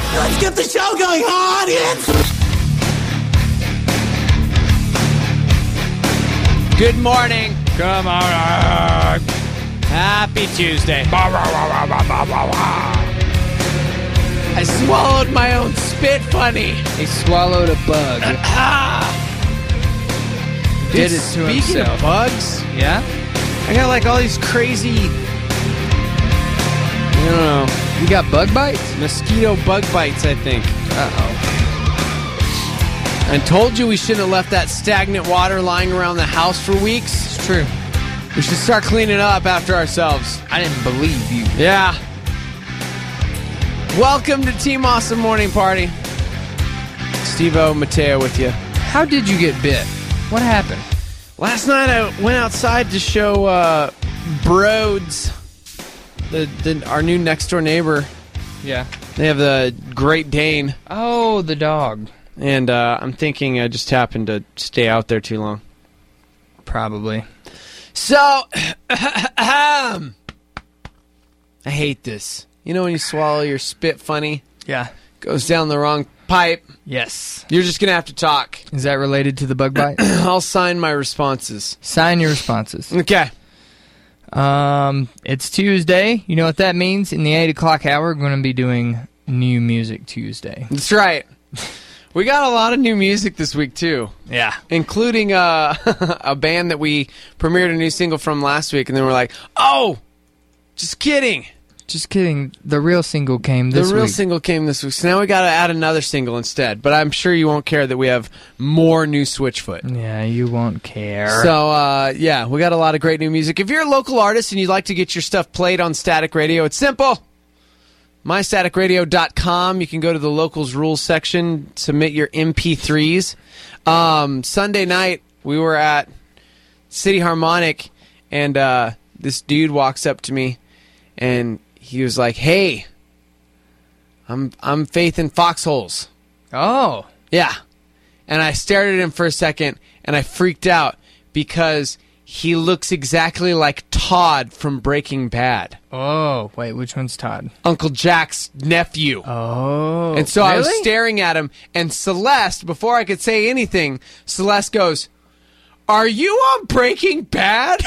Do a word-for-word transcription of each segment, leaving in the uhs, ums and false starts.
Let's get the show going, audience! Good morning. Come on. Happy Tuesday. I swallowed my own spit funny. He swallowed a bug. Did Dude, it to speaking himself. of bugs, Yeah? I got like all these crazy, I don't know, You got bug bites? mosquito bug bites, I think. Uh-oh. I told you we shouldn't have left that stagnant water lying around the house for weeks. It's true. We should start cleaning up after ourselves. I didn't believe you. Yeah. Welcome to Team Awesome Morning Party. Steve-O, Mateo with you. How did you get bit? What happened? Last night I went outside to show uh, Broads, the, the our new next door neighbor. Yeah. They have the Great Dane, Oh, the dog. and uh, I'm thinking I just happened to stay out there too long. Probably. So, I hate this. You know when you swallow your spit funny, Yeah. goes down the wrong pipe. Yes. You're just gonna have to talk. Is that related to the bug bite? I'll sign my responses. Sign your responses. Okay. Um, it's Tuesday. You know what that means? In the eight o'clock hour, we're going to be doing New Music Tuesday. That's right. We got a lot of new music this week, too. Yeah. Including uh, a band that we premiered a new single from last week, and then we're like, oh, just kidding. Just kidding. The real single came this the real week. single came this week, so now we got to add another single instead. But I'm sure you won't care that we have more new Switchfoot. Yeah, you won't care. So, uh, yeah, we got a lot of great new music. If you're a local artist and you'd like to get your stuff played on Static Radio, it's simple. my static radio dot com. You can go to the locals rules section, submit your M P threes. Um, Sunday night, we were at City Harmonic, and uh, this dude walks up to me, and he was like, "Hey, I'm I'm Faith in Foxholes." Oh. Yeah. And I stared at him for a second, and I freaked out because he looks exactly like Todd from Breaking Bad. Oh. Wait, which one's Todd? Uncle Jack's nephew. Oh. And so I was really? staring at him, and Celeste, before I could say anything, Celeste goes, "Are you on Breaking Bad?"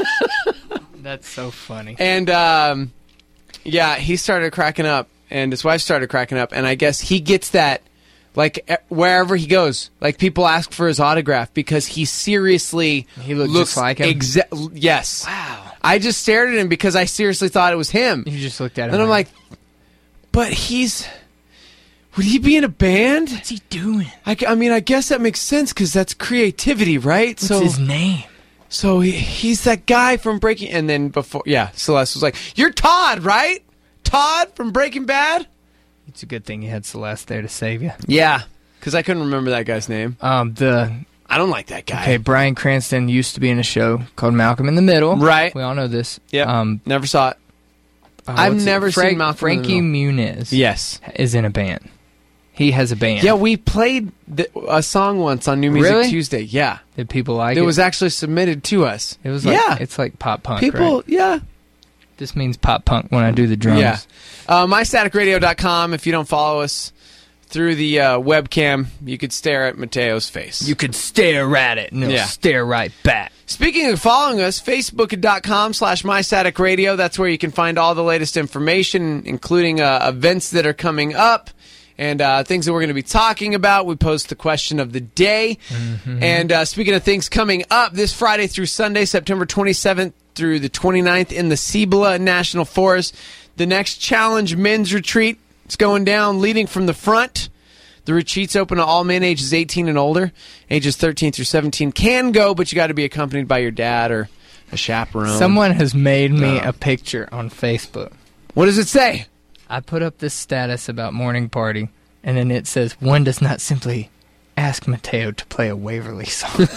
That's so funny. And, um, yeah, he started cracking up, and his wife started cracking up, and I guess he gets that, like, e- wherever he goes. Like, people ask for his autograph because he seriously He looked looks just like him? exa- yes. Wow. I just stared at him because I seriously thought it was him. You just looked at him. And I'm like, but he's... Would he be in a band? what's he doing? I, g- I mean, I guess that makes sense because that's creativity, right? What's so, his name? So he, he's that guy from Breaking... And then before... Yeah, Celeste was like, "You're Todd, right? Todd from Breaking Bad?" It's a good thing you had Celeste there to save you. Yeah, because I couldn't remember that guy's name. Um, the I don't like that guy. okay, Bryan Cranston used to be in a show called Malcolm in the Middle. Right. We all know this. Yeah. Um, Never saw it. uh, I've what's it? never seen Frank, Malcolm in the Frankie Middle. Muniz. Yes. Is in a band. He has a band. Yeah, we played the, a song once on New Music Really? Tuesday. Yeah. Did people like It it? was actually submitted to us. It was like yeah. it's like pop punk. People, right? yeah. This means pop punk when I do the drums. Yeah. Uh, my static radio dot com. If you don't follow us through the uh, webcam, you could stare at Mateo's face. You could stare at it and it'll Yeah. stare right back. Speaking of following us, facebook dot com slash my static radio. That's where you can find all the latest information, including uh, events that are coming up and uh, things that we're going to be talking about. We post the question of the day. Mm-hmm. And uh, speaking of things coming up, this Friday through Sunday, September twenty-seventh through the twenty-ninth in the Cibola National Forest, the Next Challenge Men's Retreat is going down, leading from the front. The retreat's open to all men ages eighteen and older. Ages thirteen through seventeen can go, but you got to be accompanied by your dad or a chaperone. Someone has made me No. a picture on Facebook. What does it say? I put up this status about morning party, and then it says, one does not simply ask Mateo to play a Waverly song.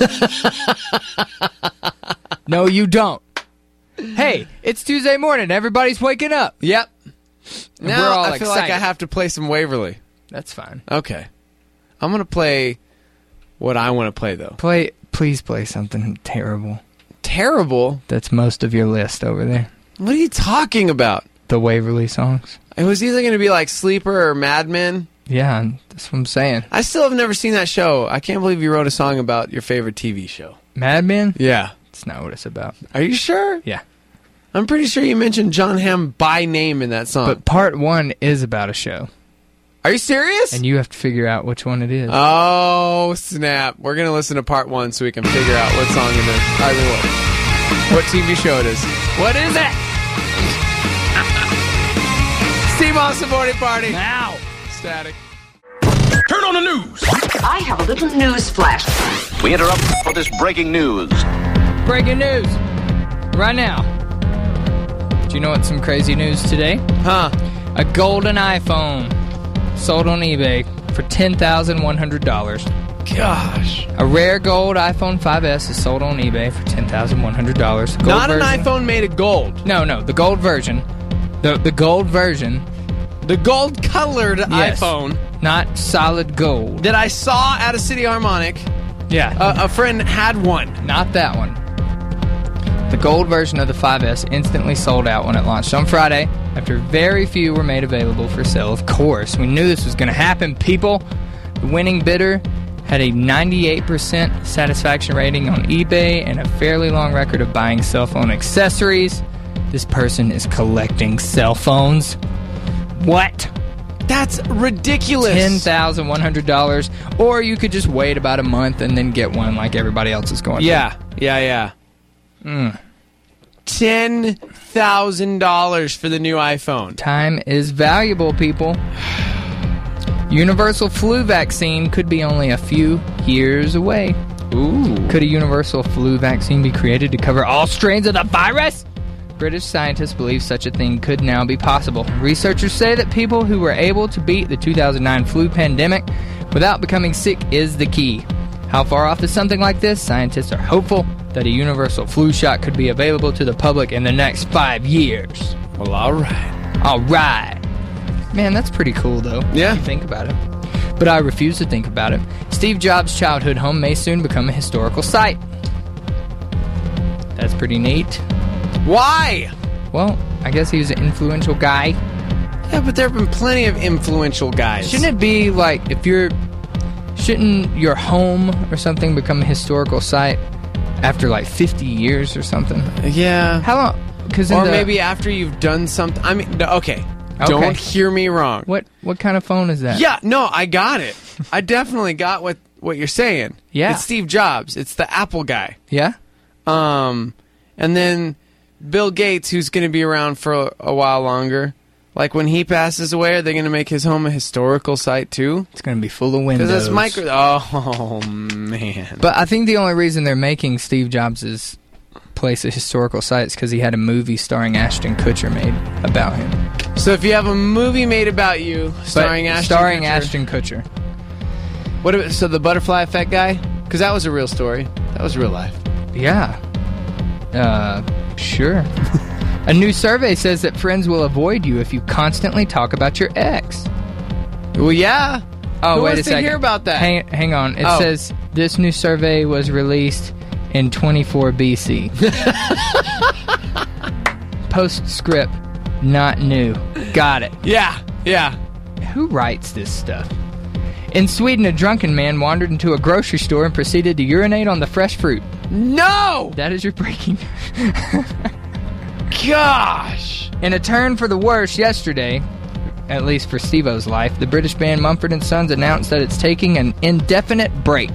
No, you don't. Hey, it's Tuesday morning. Everybody's waking up. Yep. And Now we're all I feel like I excited. have to play some Waverly. That's fine. Okay. I'm going to play what I want to play, though. Play, please play something terrible. Terrible? That's most of your list over there. What are you talking about? The Waverly songs. It was either going to be like Sleeper or Mad Men. Yeah, that's what I'm saying. I still have never seen that show. I can't believe you wrote a song about your favorite T V show. Mad Men? Yeah. That's not what it's about. Are you sure? Yeah. I'm pretty sure you mentioned John Hamm by name in that song. But part one is about a show. Are you serious? And you have to figure out which one it is. Oh, snap. We're going to listen to part one so we can figure out what song it is. I mean, what, what T V show it is. What is it? Steve Austin Morning Party. Now. Static. Turn on the news. I have a little news flash. We interrupt for this breaking news. Breaking news. Right now. Do you know what's some crazy news today? Huh. A golden iPhone sold on eBay for ten thousand one hundred dollars. Gosh. A rare gold iPhone five S is sold on eBay for ten thousand one hundred dollars. Not an iPhone made of gold. No, no, the gold version. The the gold version. The gold-colored Yes. iPhone Not solid gold. that I saw at a City Harmonic. Yeah. A, a friend had one. Not that one. The gold version of the five S instantly sold out when it launched on Friday, after very few were made available for sale. Of course, we knew this was going to happen, people. The winning bidder had a ninety-eight percent satisfaction rating on eBay and a fairly long record of buying cell phone accessories. This person is collecting cell phones. What? That's ridiculous. ten thousand one hundred dollars. Or you could just wait about a month and then get one like everybody else is going Yeah, yeah, yeah. Mm. ten thousand dollars for the new iPhone. Time is valuable, people. Universal flu vaccine could be only a few years away. Ooh. Could a universal flu vaccine be created to cover all strains of the virus? British scientists believe such a thing could now be possible. Researchers say that people who were able to beat the two thousand nine flu pandemic without becoming sick is the key. How far off is something like this? Scientists are hopeful that a universal flu shot could be available to the public in the next five years. Well, all right. All right. Man, that's pretty cool, though. Yeah. If you think about it. But I refuse to think about it. Steve Jobs' childhood home may soon become a historical site. That's pretty neat. Why? Well, I guess he was an influential guy. Yeah, but there have been plenty of influential guys. Shouldn't it be like if you're... Shouldn't your home or something become a historical site after like fifty years or something? Yeah. How long? Cause Or the, maybe after you've done something. I mean, no, okay. Okay. Don't hear me wrong. What what kind of phone is that? Yeah, no, I got it. I definitely got what, what you're saying. Yeah. It's Steve Jobs. It's the Apple guy. Yeah? Um, and then Bill Gates, who's going to be around for a, a while longer. Like when he passes away, are they going to make his home a historical site too? It's going to be full of windows. Because it's micro. Oh man. But I think the only reason they're making Steve Jobs' place a historical site is because he had a movie starring Ashton Kutcher made about him. So if you have a movie made about you starring But Ashton starring Kutcher, Ashton Kutcher. What? About, so the Butterfly Effect guy? Because that was a real story. That was real life. Yeah. Uh, sure. A new survey says that friends will avoid you if you constantly talk about your ex. Well, yeah. Oh, Who wait wants a to second. hear about that? Hang, hang on. It Oh. says this new survey was released in twenty-four B C. Postscript, not new. Got it. Yeah, yeah. Who writes this stuff? In Sweden, a drunken man wandered into a grocery store and proceeded to urinate on the fresh fruit. No! That is your breaking. Gosh! In a turn for the worse yesterday, at least for Steve-O's life, the British band Mumford and Sons announced that it's taking an indefinite break.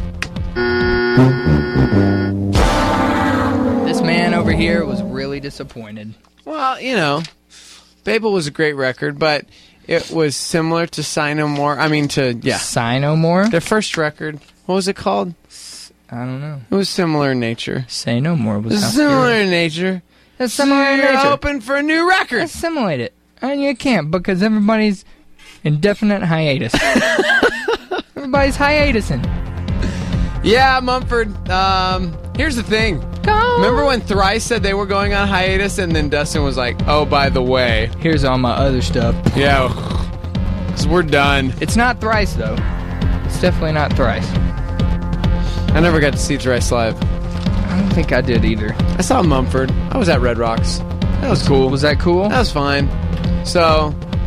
This man over here was really disappointed. Well, you know, Babel was a great record, but it was similar to Sigh No More. I mean, to, yeah. Sigh No More? Their first record. What was it called? I don't know. It was similar in nature. Say No More was how Similar you're- in nature. That's similar in You're nature. hoping for a new record. Assimilate it. And you can't because everybody's indefinite hiatus. Everybody's hiatusing. Yeah, Mumford. Um, here's the thing. Go. Remember when Thrice said they were going on hiatus, and then Dustin was like, "Oh, by the way, Here's all my other stuff. yeah, because we're done." It's not Thrice, though. It's definitely not Thrice. I never got to see Thrice live. I don't think I did either. I saw Mumford. I was at Red Rocks. That was cool. Was that cool? That was fine. So,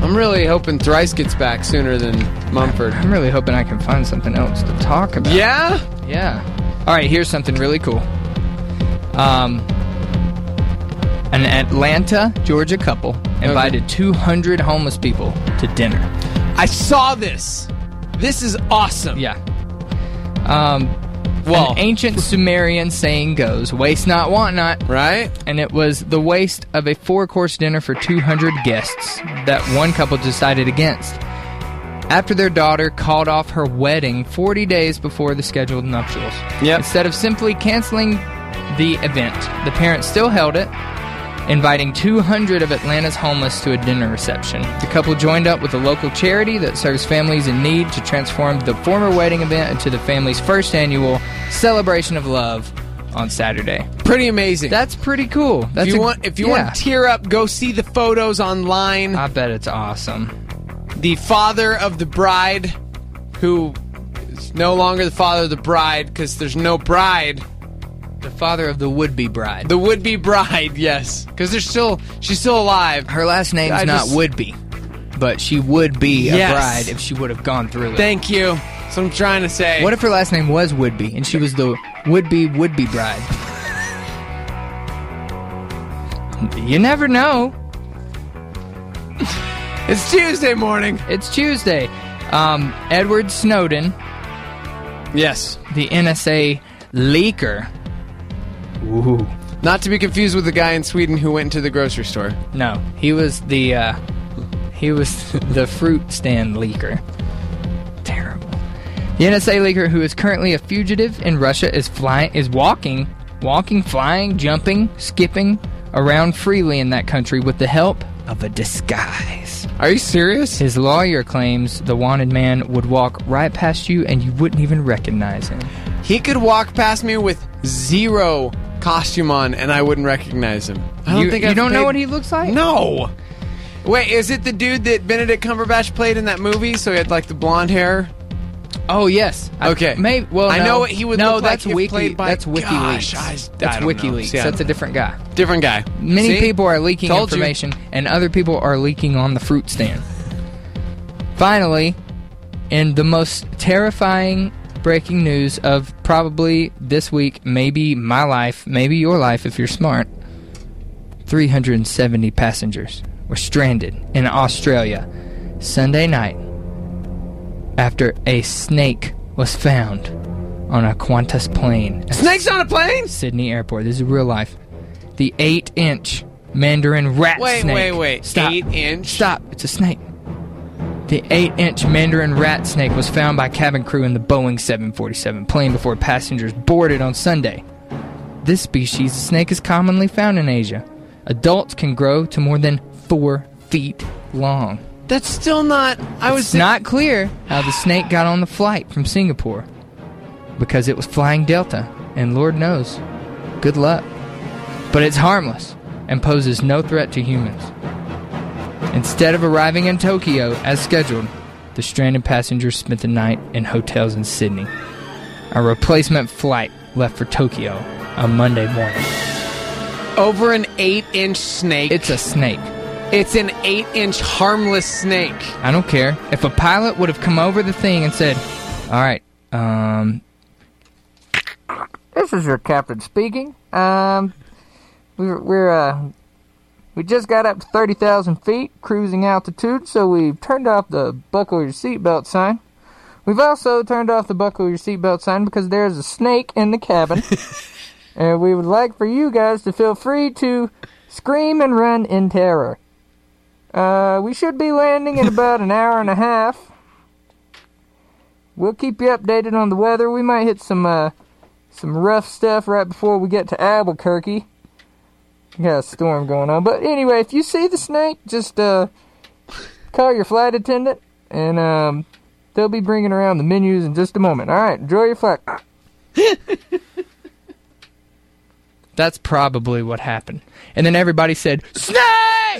I'm really hoping Thrice gets back sooner than Mumford. I'm really hoping I can find something else to talk about. Yeah? Yeah. All right, here's something really cool. Um, an Atlanta, Georgia couple invited okay. two hundred homeless people to dinner. I saw this. This is awesome. Yeah. Um, well, an ancient Sumerian saying goes, waste not, want not. Right. And it was the waste of a four-course dinner for two hundred guests that one couple decided against. After their daughter called off her wedding forty days before the scheduled nuptials. Yep. Instead of simply canceling the event, the parents still held it, inviting two hundred of Atlanta's homeless to a dinner reception. The couple joined up with a local charity that serves families in need to transform the former wedding event into the family's first annual celebration of love on Saturday. Pretty amazing. That's pretty cool. That's if you a, want, if you yeah. want to tear up, go see the photos online. I bet it's awesome. The father of the bride, who is no longer the father of the bride because there's no bride. The father of the would-be bride. The would-be bride, yes. Because there's still, she's still alive. Her last name's I not just, would-be, but she would be yes. a bride if she would have gone through it. Thank you. That's what I'm trying to say. What if her last name was would-be, and she was the would-be would-be bride? You never know. It's Tuesday morning. It's Tuesday. Um, Edward Snowden. Yes. The N S A leaker. Ooh. Not to be confused with the guy in Sweden who went into the grocery store. No, he was the uh, he was the fruit stand leaker. Terrible. The N S A leaker, who is currently a fugitive in Russia, is flying, is walking, walking, flying, jumping, skipping around freely in that country with the help of a disguise. Are you serious? His lawyer claims the wanted man would walk right past you and you wouldn't even recognize him. He could walk past me with zero costume on and I wouldn't recognize him. I don't you, think you I've don't paid... know what he looks like? No. Wait, is it the dude that Benedict Cumberbatch played in that movie? So he had like the blonde hair. Oh yes. Okay. I, may, well, I no. know what he would no, look that's like if Wiki, played by... That's WikiLeaks. Gosh, I, that's I don't WikiLeaks. know. See, That's a different guy. Different guy. Many See? people are leaking Told information, you. And other people are leaking on the fruit stand. Finally, in the most terrifying breaking news of probably this week, maybe my life, maybe your life if you're smart, three hundred seventy passengers were stranded in Australia Sunday night after a snake was found on a Qantas plane. Snakes on a plane? Sydney Airport. This is real life. The eight-inch Mandarin rat wait, snake. Wait, wait, wait. Stop. Eight-inch? Stop. It's a snake. The eight-inch Mandarin rat snake was found by cabin crew in the Boeing seven forty-seven plane before passengers boarded on Sunday. This species of snake is commonly found in Asia. Adults can grow to more than four feet long. That's still not... I was It's not clear how the snake got on the flight from Singapore because it was flying Delta, and Lord knows, good luck. But it's harmless and poses no threat to humans. Instead of arriving in Tokyo as scheduled, the stranded passengers spent the night in hotels in Sydney. A replacement flight left for Tokyo on Monday morning. Over an eight-inch snake? It's a snake. It's an eight-inch harmless snake. I don't care. If a pilot would have come over the thing and said, all right, um... this is your captain speaking. Um, we're, we're, uh... we just got up to thirty thousand feet, cruising altitude, so we've turned off the buckle your seatbelt sign. We've also turned off the buckle your seatbelt sign because there's a snake in the cabin. And we would like for you guys to feel free to scream and run in terror. Uh, we should be landing in about an hour and a half. We'll keep you updated on the weather. We might hit some, uh, some rough stuff right before we get to Albuquerque. We got a storm going on. But anyway, if you see the snake, just, uh, call your flight attendant, and, um, they'll be bringing around the menus in just a moment. All right, enjoy your flight. That's probably what happened. And then everybody said, snake!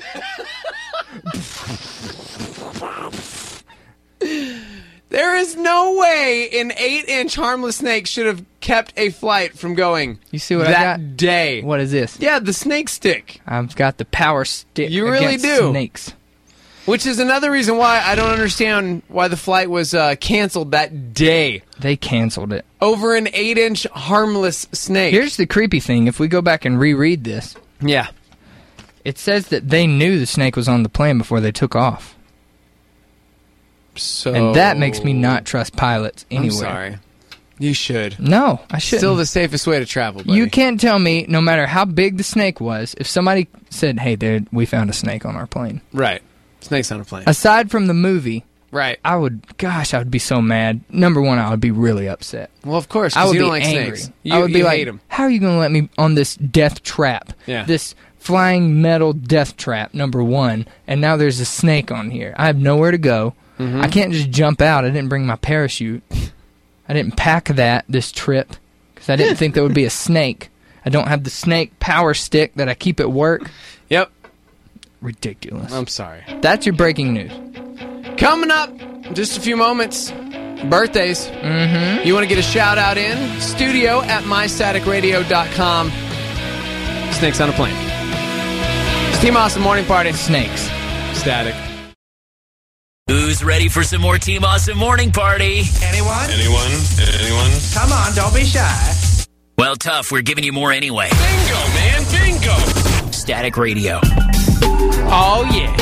There is no way an eight-inch harmless snake should have kept a flight from going. You see what that I got? day. What is this? Yeah, the snake stick. I've got the power stick. You really against do. Snakes. Which is another reason why I don't understand why the flight was uh, canceled that day. They canceled it. Over an eight-inch harmless snake. Here's the creepy thing. If we go back and reread this, yeah. it says that they knew the snake was on the plane before they took off. So And that makes me not trust pilots anywhere. I'm sorry. You should. No, I shouldn't. Still the safest way to travel, buddy. You can't tell me, no matter how big the snake was, if somebody said, hey, dude, we found a snake on our plane. Right. Snakes on a plane. Aside from the movie, right. I would, gosh, I would be so mad. Number one, I would be really upset. Well, of course, I would you be don't like angry. snakes. You, I would be you like, hate 'em. how are you going to let me on this death trap? Yeah. This flying metal death trap, number one, and now there's a snake on here. I have nowhere to go. Mm-hmm. I can't just jump out. I didn't bring my parachute. I didn't pack that this trip because I didn't think there would be a snake. I don't have the snake power stick that I keep at work. Yep. Ridiculous. I'm sorry. That's your breaking news. Coming up in just a few moments, birthdays. Mm-hmm. You want to get a shout out in? Studio at my static radio dot com. Snakes on a plane. It's Team Awesome Morning Party. Snakes. Static. Who's ready for some more Team Awesome Morning Party? Anyone? Anyone? Anyone? Come on, don't be shy. Well, tough. We're giving you more anyway. Bingo, man, bingo! Static Radio. Oh, yeah.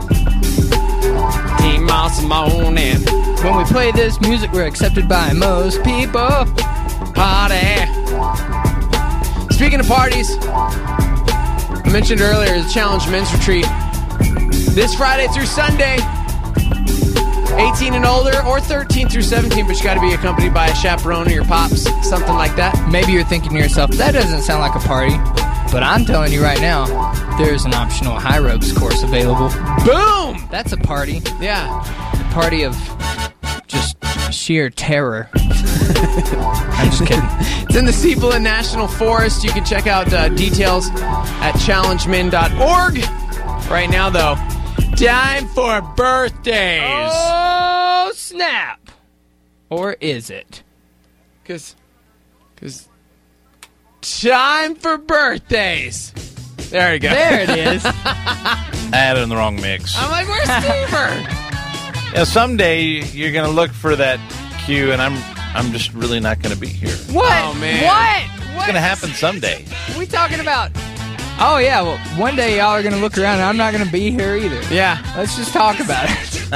Team Awesome Morning When we play this music, we're accepted by most people. Party. Speaking of parties, I mentioned earlier the Challenge Men's Retreat. This Friday through Sunday. eighteen and older, or thirteen through seventeen, but you got to be accompanied by a chaperone or your pops, something like that. Maybe you're thinking to yourself, that doesn't sound like a party. But I'm telling you right now, there's an optional high ropes course available. Boom! That's a party. Yeah. A party of just sheer terror. I'm just kidding. It's in the Cibola National Forest. You can check out uh, details at challenge men dot org. Right now, though, time for birthdays. Oh, snap. Or is it? Because, because, time for birthdays. There you go. There it is. I had it in the wrong mix. I'm like, where's Stever? Yeah, someday you're gonna look for that cue, and I'm I'm just really not gonna be here. It's What? Oh, man. What? What? gonna happen someday. What are we talking about? Oh, yeah, well, one day y'all are going to look around and I'm not going to be here either. Yeah. Let's just talk about it.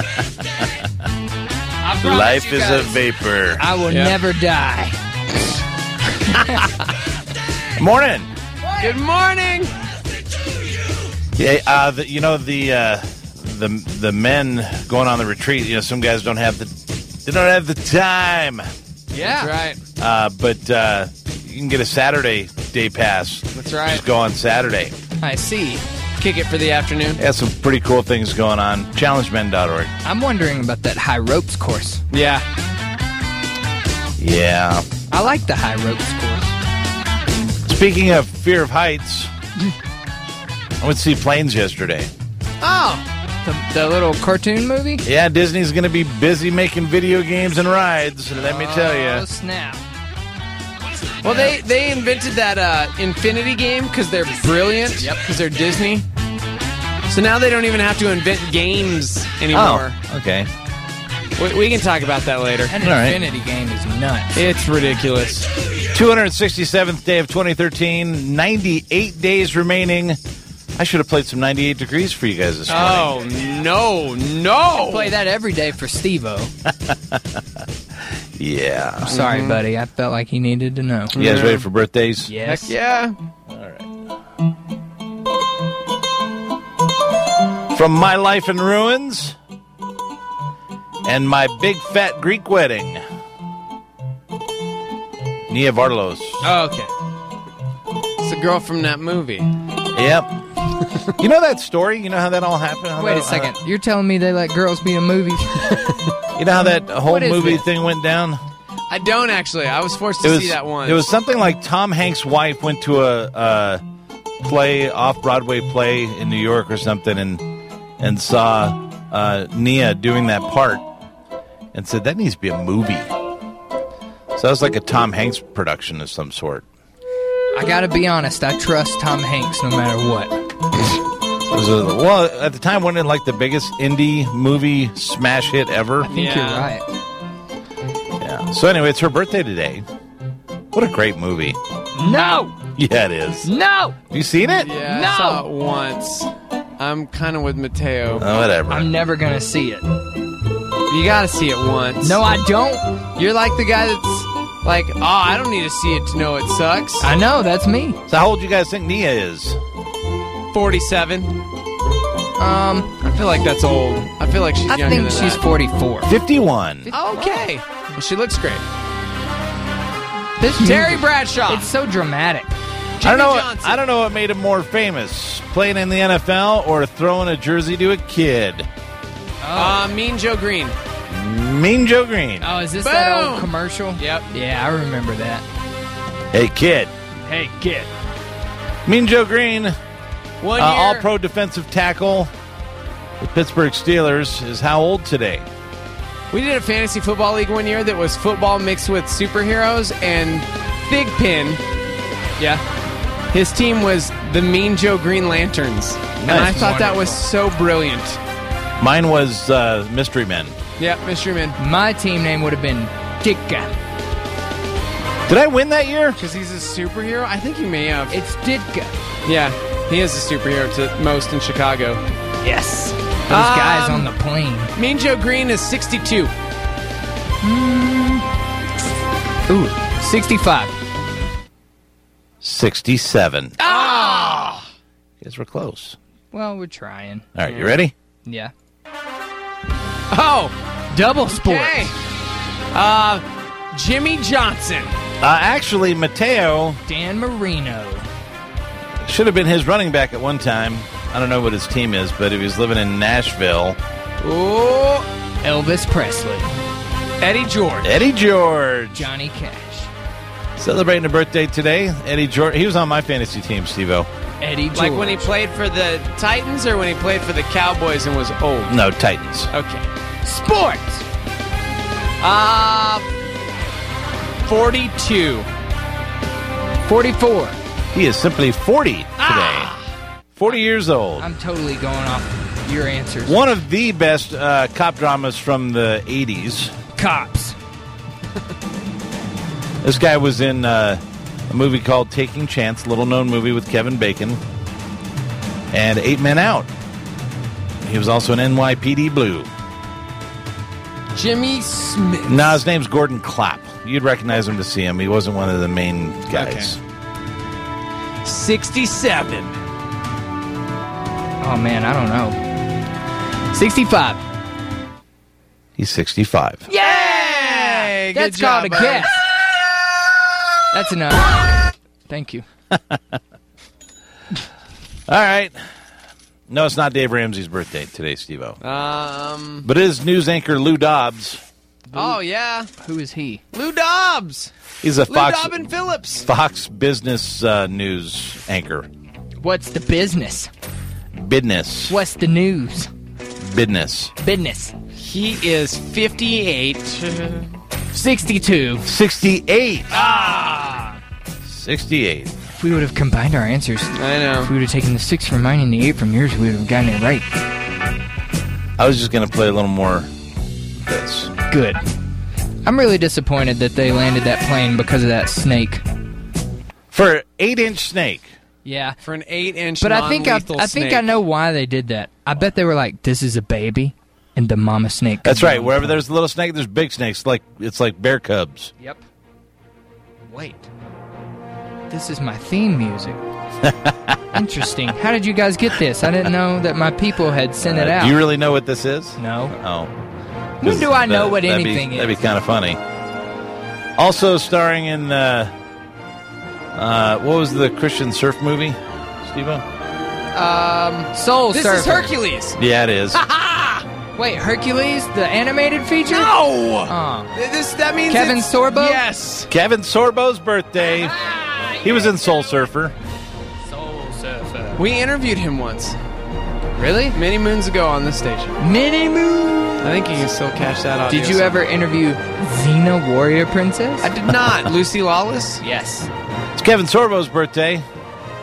I promise Life you is guys, a vapor. I will Yeah. never die. Morning. Good morning. Yeah, uh, the, you know the uh, the the men going on the retreat. You know, some guys don't have the they don't have the time. Yeah. That's right. Uh, but uh, you can get a Saturday day pass. That's right. Just go on Saturday. I see. Kick it for the afternoon. They have some pretty cool things going on. challenge men dot org. I'm wondering about that high ropes course. Yeah. Yeah. I like the high ropes course. Speaking of fear of heights, I went to see Planes yesterday. Oh. The, the little cartoon movie? Yeah, Disney's going to be busy making video games and rides, let me tell Oh, you. snap. Well, they, they invented that uh, Infinity game because they're brilliant. Yep. Because they're Disney. So now they don't even have to invent games anymore. Oh, okay. We, we can talk about that later. That All right. Infinity game is nuts. It's ridiculous. two hundred sixty-seventh day of twenty thirteen, ninety-eight days remaining. I should have played some ninety-eight degrees for you guys this morning. Oh, no, no. Play that every day for Steve-O. Yeah. Sorry, Mm-hmm. buddy. I felt like he needed to know. You guys ready for birthdays? Yes. Heck yeah. From My Life in Ruins and My Big Fat Greek Wedding. Nia Vardalos. Oh, okay. It's the girl from that movie. Yep. You know that story? You know how that all happened? How Wait that- a second. You're telling me they let girls be in movies? You know how that whole What is movie this? thing went down? I don't actually. I was forced to It was, see that once. it was something like Tom Hanks' wife went to a, a play, off-Broadway play in New York or something, and and saw uh, Nia doing that part and said, that needs to be a movie. So that was like a Tom Hanks production of some sort. I gotta be honest. I trust Tom Hanks no matter what. So was a, well, at the time, wasn't it like the biggest indie movie smash hit ever? I think Yeah. you're right. Yeah. So anyway, it's her birthday today. What a great movie. No! Yeah, it is. No! You seen it? Yeah, No! I saw it once. I'm kind of with Mateo. Oh, whatever. I'm never going to see it. You gotta see it once. No, I don't. You're like the guy that's like, oh, I don't need to see it to know it sucks. I know, that's me. So how old do you guys think Nia is? forty-seven. Um, I feel like that's old. I feel like she's I younger think than she's that. forty-four. fifty-one. Okay. Well, she looks great. This Terry music, Bradshaw. It's so dramatic. I don't know. What, Johnson. I don't know what made him more famous: playing in the N F L or throwing a jersey to a kid. Uh, Mean Joe Green. Mean Joe Green. Oh, is this that Boom! old commercial? Yep. Yeah, I remember that. Hey, kid. Hey, kid. Mean Joe Green, uh, One year. all-pro defensive tackle. The Pittsburgh Steelers is how old today? We did a fantasy football league one year that was football mixed with superheroes and Big Pin. Yeah. His team was the Mean Joe Green Lanterns. And I Nice. thought that was so brilliant. Mine was uh, Mystery Men. Yeah, Mystery Man. My team name would have been Ditka. Did I win that year? Because he's a superhero? I think you may have. It's Ditka. Yeah, he is a superhero to most in Chicago. Yes. Those guys Um, on the plane. Mean Joe Green is sixty-two. Ooh, sixty-five. sixty-seven. Ah! You guys were close. Well, we're trying. All right, you ready? Yeah. Oh, Double sports. okay. Uh, Jimmy Johnson. Uh, actually, Mateo Dan Marino. should have been his running back at one time. I don't know what his team is, but if he was living in Nashville, Oh, Elvis Presley. Eddie George. Eddie George. Johnny Cash. Celebrating a birthday today. Eddie George. He was on my fantasy team, Steve-O. Eddie George. Like when he played for the Titans or when he played for the Cowboys and was old? No, Titans. Okay. Sports. Uh, forty-two. forty-four. He is simply forty today. Ah! forty years old. I'm totally going off your answers. One of the best uh, cop dramas from the eighties. Cops. This guy was in uh, a movie called Taking Chance, little known movie with Kevin Bacon, and Eight Men Out. He was also in N Y P D Blue. Jimmy Smith. No, his name's Gordon Clapp. You'd recognize him to see him. He wasn't one of the main guys. sixty-seven. Oh, man, I don't know. sixty-five. He's sixty-five. Yay! Good That's job, called a buddy. guess. That's enough. Thank you. All right. No, it's not Dave Ramsey's birthday today, Steve-O. Um. But it is news anchor Lou Dobbs. Oh yeah, Who is he? Lou Dobbs. He's a Lou Fox, Dobbin Phillips. Fox Business uh, News anchor. What's the business? Business. What's the news? Business. Business. He is fifty-eight. sixty-two. sixty-eight. Ah! sixty-eight. If we would have combined our answers, I know. if we would have taken the six from mine and the eight from yours, we would have gotten it right. I was just going to play a little more of this. Good. I'm really disappointed that they landed that plane because of that snake. For an eight-inch snake. Yeah. For an eight-inch But I think I, non-lethal I think snake. I know why they did that. I bet they were like, "This is a baby, and the mama snake." could That's be right. on the Wherever plane." there's a little snake, there's big snakes. Like It's like bear cubs. Yep. Wait. This is my theme music. Interesting. How did you guys get this? I didn't know that my people had sent it Uh, out. do you really know what this is? No. Oh. When do I know That- what that'd anything be, is? That'd be kind of funny. Also starring in, uh, uh, what was the Christian surf movie, Steve-O? Um, Soul this Surfer. is Hercules. Yeah, it is. Wait, Hercules, the animated feature? No. Oh. This that means Kevin it's- Sorbo? Yes. Kevin Sorbo's birthday. He was in Soul Surfer. Soul Surfer. We interviewed him once, Really? many moons ago on this station. Mini Moon. I think you can still catch that audio. Did you ever interview Xena Warrior Princess? I did not. Lucy Lawless. Yes. It's Kevin Sorbo's birthday. He's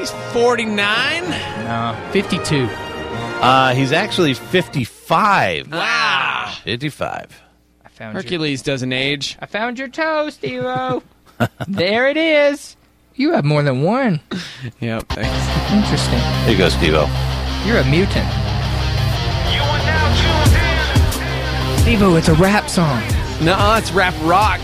He's forty-nine. No, fifty-two. Uh, he's actually fifty-five. Wow. fifty-five. I found your, Hercules doesn't age. I found your toe, Steve-O. There it is. You have more than one. Yep, thanks. Interesting. There you go, Steve-O. You're a mutant. Steve-O, it's a rap song. Nuh-uh, it's rap rock.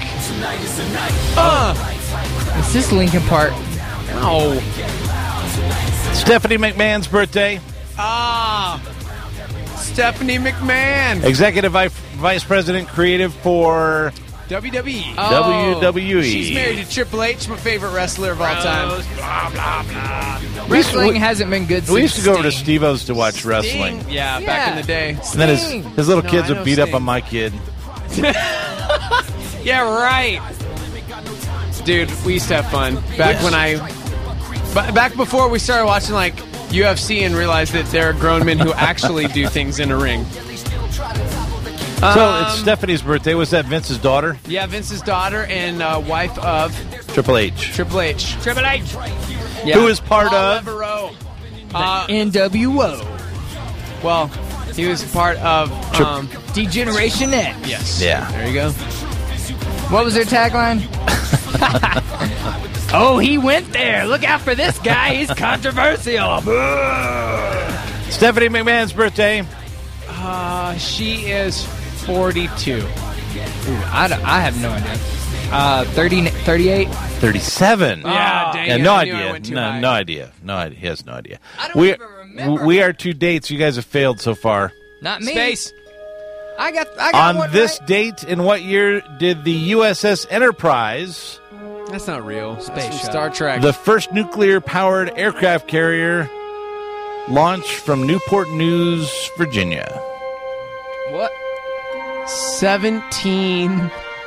Uh, Is this Linkin Park? no. Stephanie McMahon's birthday. Ah. Stephanie McMahon. Executive Vi- Vice President Creative for W W E. W W E. She's married to Triple H, my favorite wrestler of all time. Blah, blah, blah. We used to- Wrestling we- hasn't been good since We used to go over to Sting. Steve-O's to watch wrestling. Sting. Yeah, Yeah. back in the day. And then his, Sting. his little No, kids I would know beat up Sting. on my kid. Yeah, right. Dude, we used to have fun. Back when I... But back before we started watching, like, U F C and realized that there are grown men who actually do things in a ring. So Um, it's Stephanie's birthday. Was that Vince's daughter? Yeah, Vince's daughter and uh, wife of Triple H. Triple H. Triple H. Yeah. Who is part Paul of? Levereau. Uh, N W O. well, he was part of... Um, Degeneration X. yes. Yeah. There you go. What was their tagline? Oh, he went there. Look out for this guy. He's controversial. Stephanie McMahon's birthday. Uh, she is forty-two. Ooh, I, don't- I have no idea. Uh, thirty, thirty-eight? thirty-seven. Yeah, dang Yeah, it, no I knew I idea. went too No, high. no idea. No idea. He has no idea. I don't we, even remember We her. are two dates. You guys have failed so far. Not me. Space. I got, I got On one this right. date, in what year did the U S S Enterprise, That's not real. That's Space from shuttle. Star Trek. the first nuclear-powered aircraft carrier, launch from Newport News, Virginia? What? seventeen.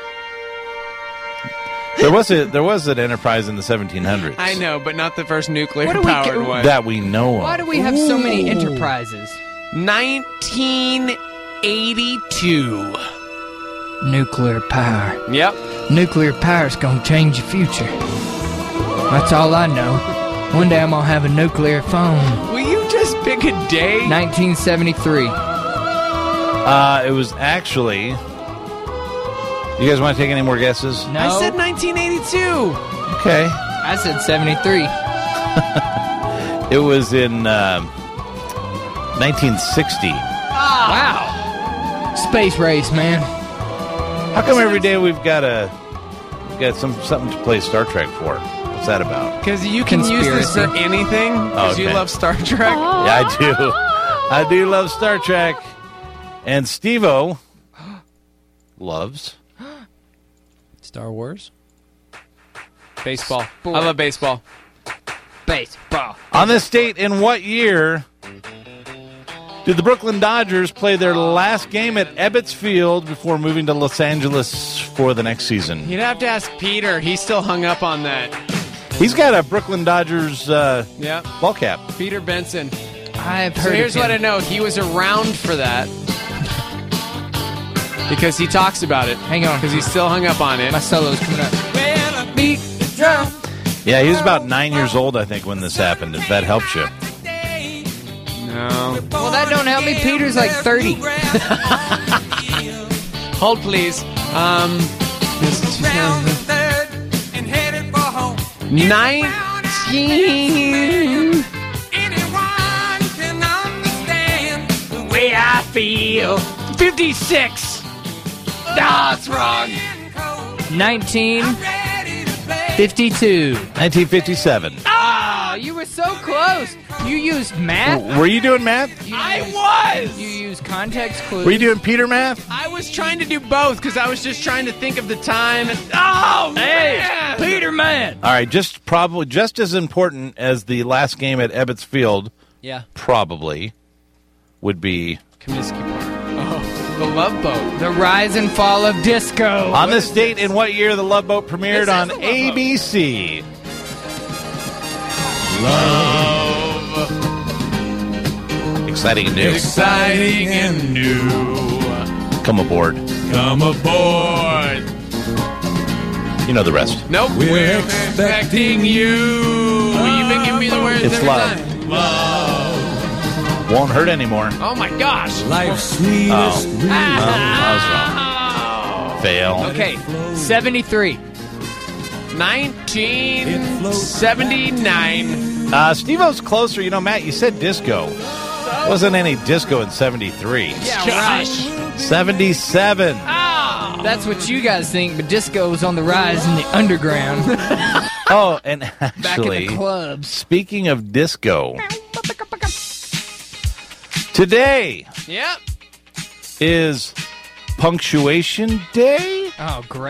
There was a there was an Enterprise in the seventeen hundreds. I know, but not the first nuclear What do we powered ca- one. that we know of. Why do we have so many enterprises? nineteen eighty-two. Nuclear power. Yep. Nuclear power's gonna change your future. That's all I know. One day I'm gonna have a nuclear phone. Will you just pick a day? nineteen seventy-three. Uh, it was actually. You guys want to take any more guesses? No. I said nineteen eighty-two. Okay. I said seventy-three. It was in uh, nineteen sixty. Wow. Space race, man. How come every day we've got a we've got some something to play Star Trek for? What's that about? Because you can use this for Conspiracy. anything. Because you Okay. love Star Trek. Yeah, I do. I do love Star Trek. And Steve-O loves. Star Wars. Baseball. Sport. I love baseball. Baseball. On this date, in what year did the Brooklyn Dodgers play their last game at Ebbets Field before moving to Los Angeles for the next season? You'd have to ask Peter. He's still hung up on that. He's got a Brooklyn Dodgers uh, Yeah. ball cap. Peter Benson. I've So heard here's of what I him. know. He was around for that. Because he talks about it. Hang on. Because he's still hung up on it. My solo's coming up. Beat the drum. Yeah, he was about nine years old, I think, when this happened, if that helps you. No. Well, that don't help me. Peter's like thirty. Hold, please. Um, this is two thousand nineteen. Way I feel. fifty-six. That's wrong. nineteen fifty-two. nineteen fifty-seven. Ah, you were so close. You used math. Were you doing math? I was. You used context clues. Were you doing Peter math? I was trying to do both because I was just trying to think of the time. And, oh, man. Peter Man? All right, just probably just as important as the last game at Ebbets Field, Yeah. probably would be Comiskey Park. Oh, the Love Boat. The rise and fall of disco. on this date. In what year the Love Boat premiered This is on The Love A B C? Exciting and new. Exciting and new. Come aboard. Come aboard. You know the rest. Nope. We're expecting you. You've been giving Give me the words It's every love. time. Won't hurt anymore. Oh my gosh. Life's sweetest Oh. relief. I was wrong. Fail. Okay, seventy-three. nineteen seventy-nine. Uh, Steve-O's closer. You know, Matt, you said disco. Wasn't any disco in seventy-three. Yeah, Gosh. seventy-seven. That's what you guys think, but disco was on the rise in the underground, Oh, and back in actually, the clubs. speaking of disco, today Yep. is Punctuation Day. Oh, great.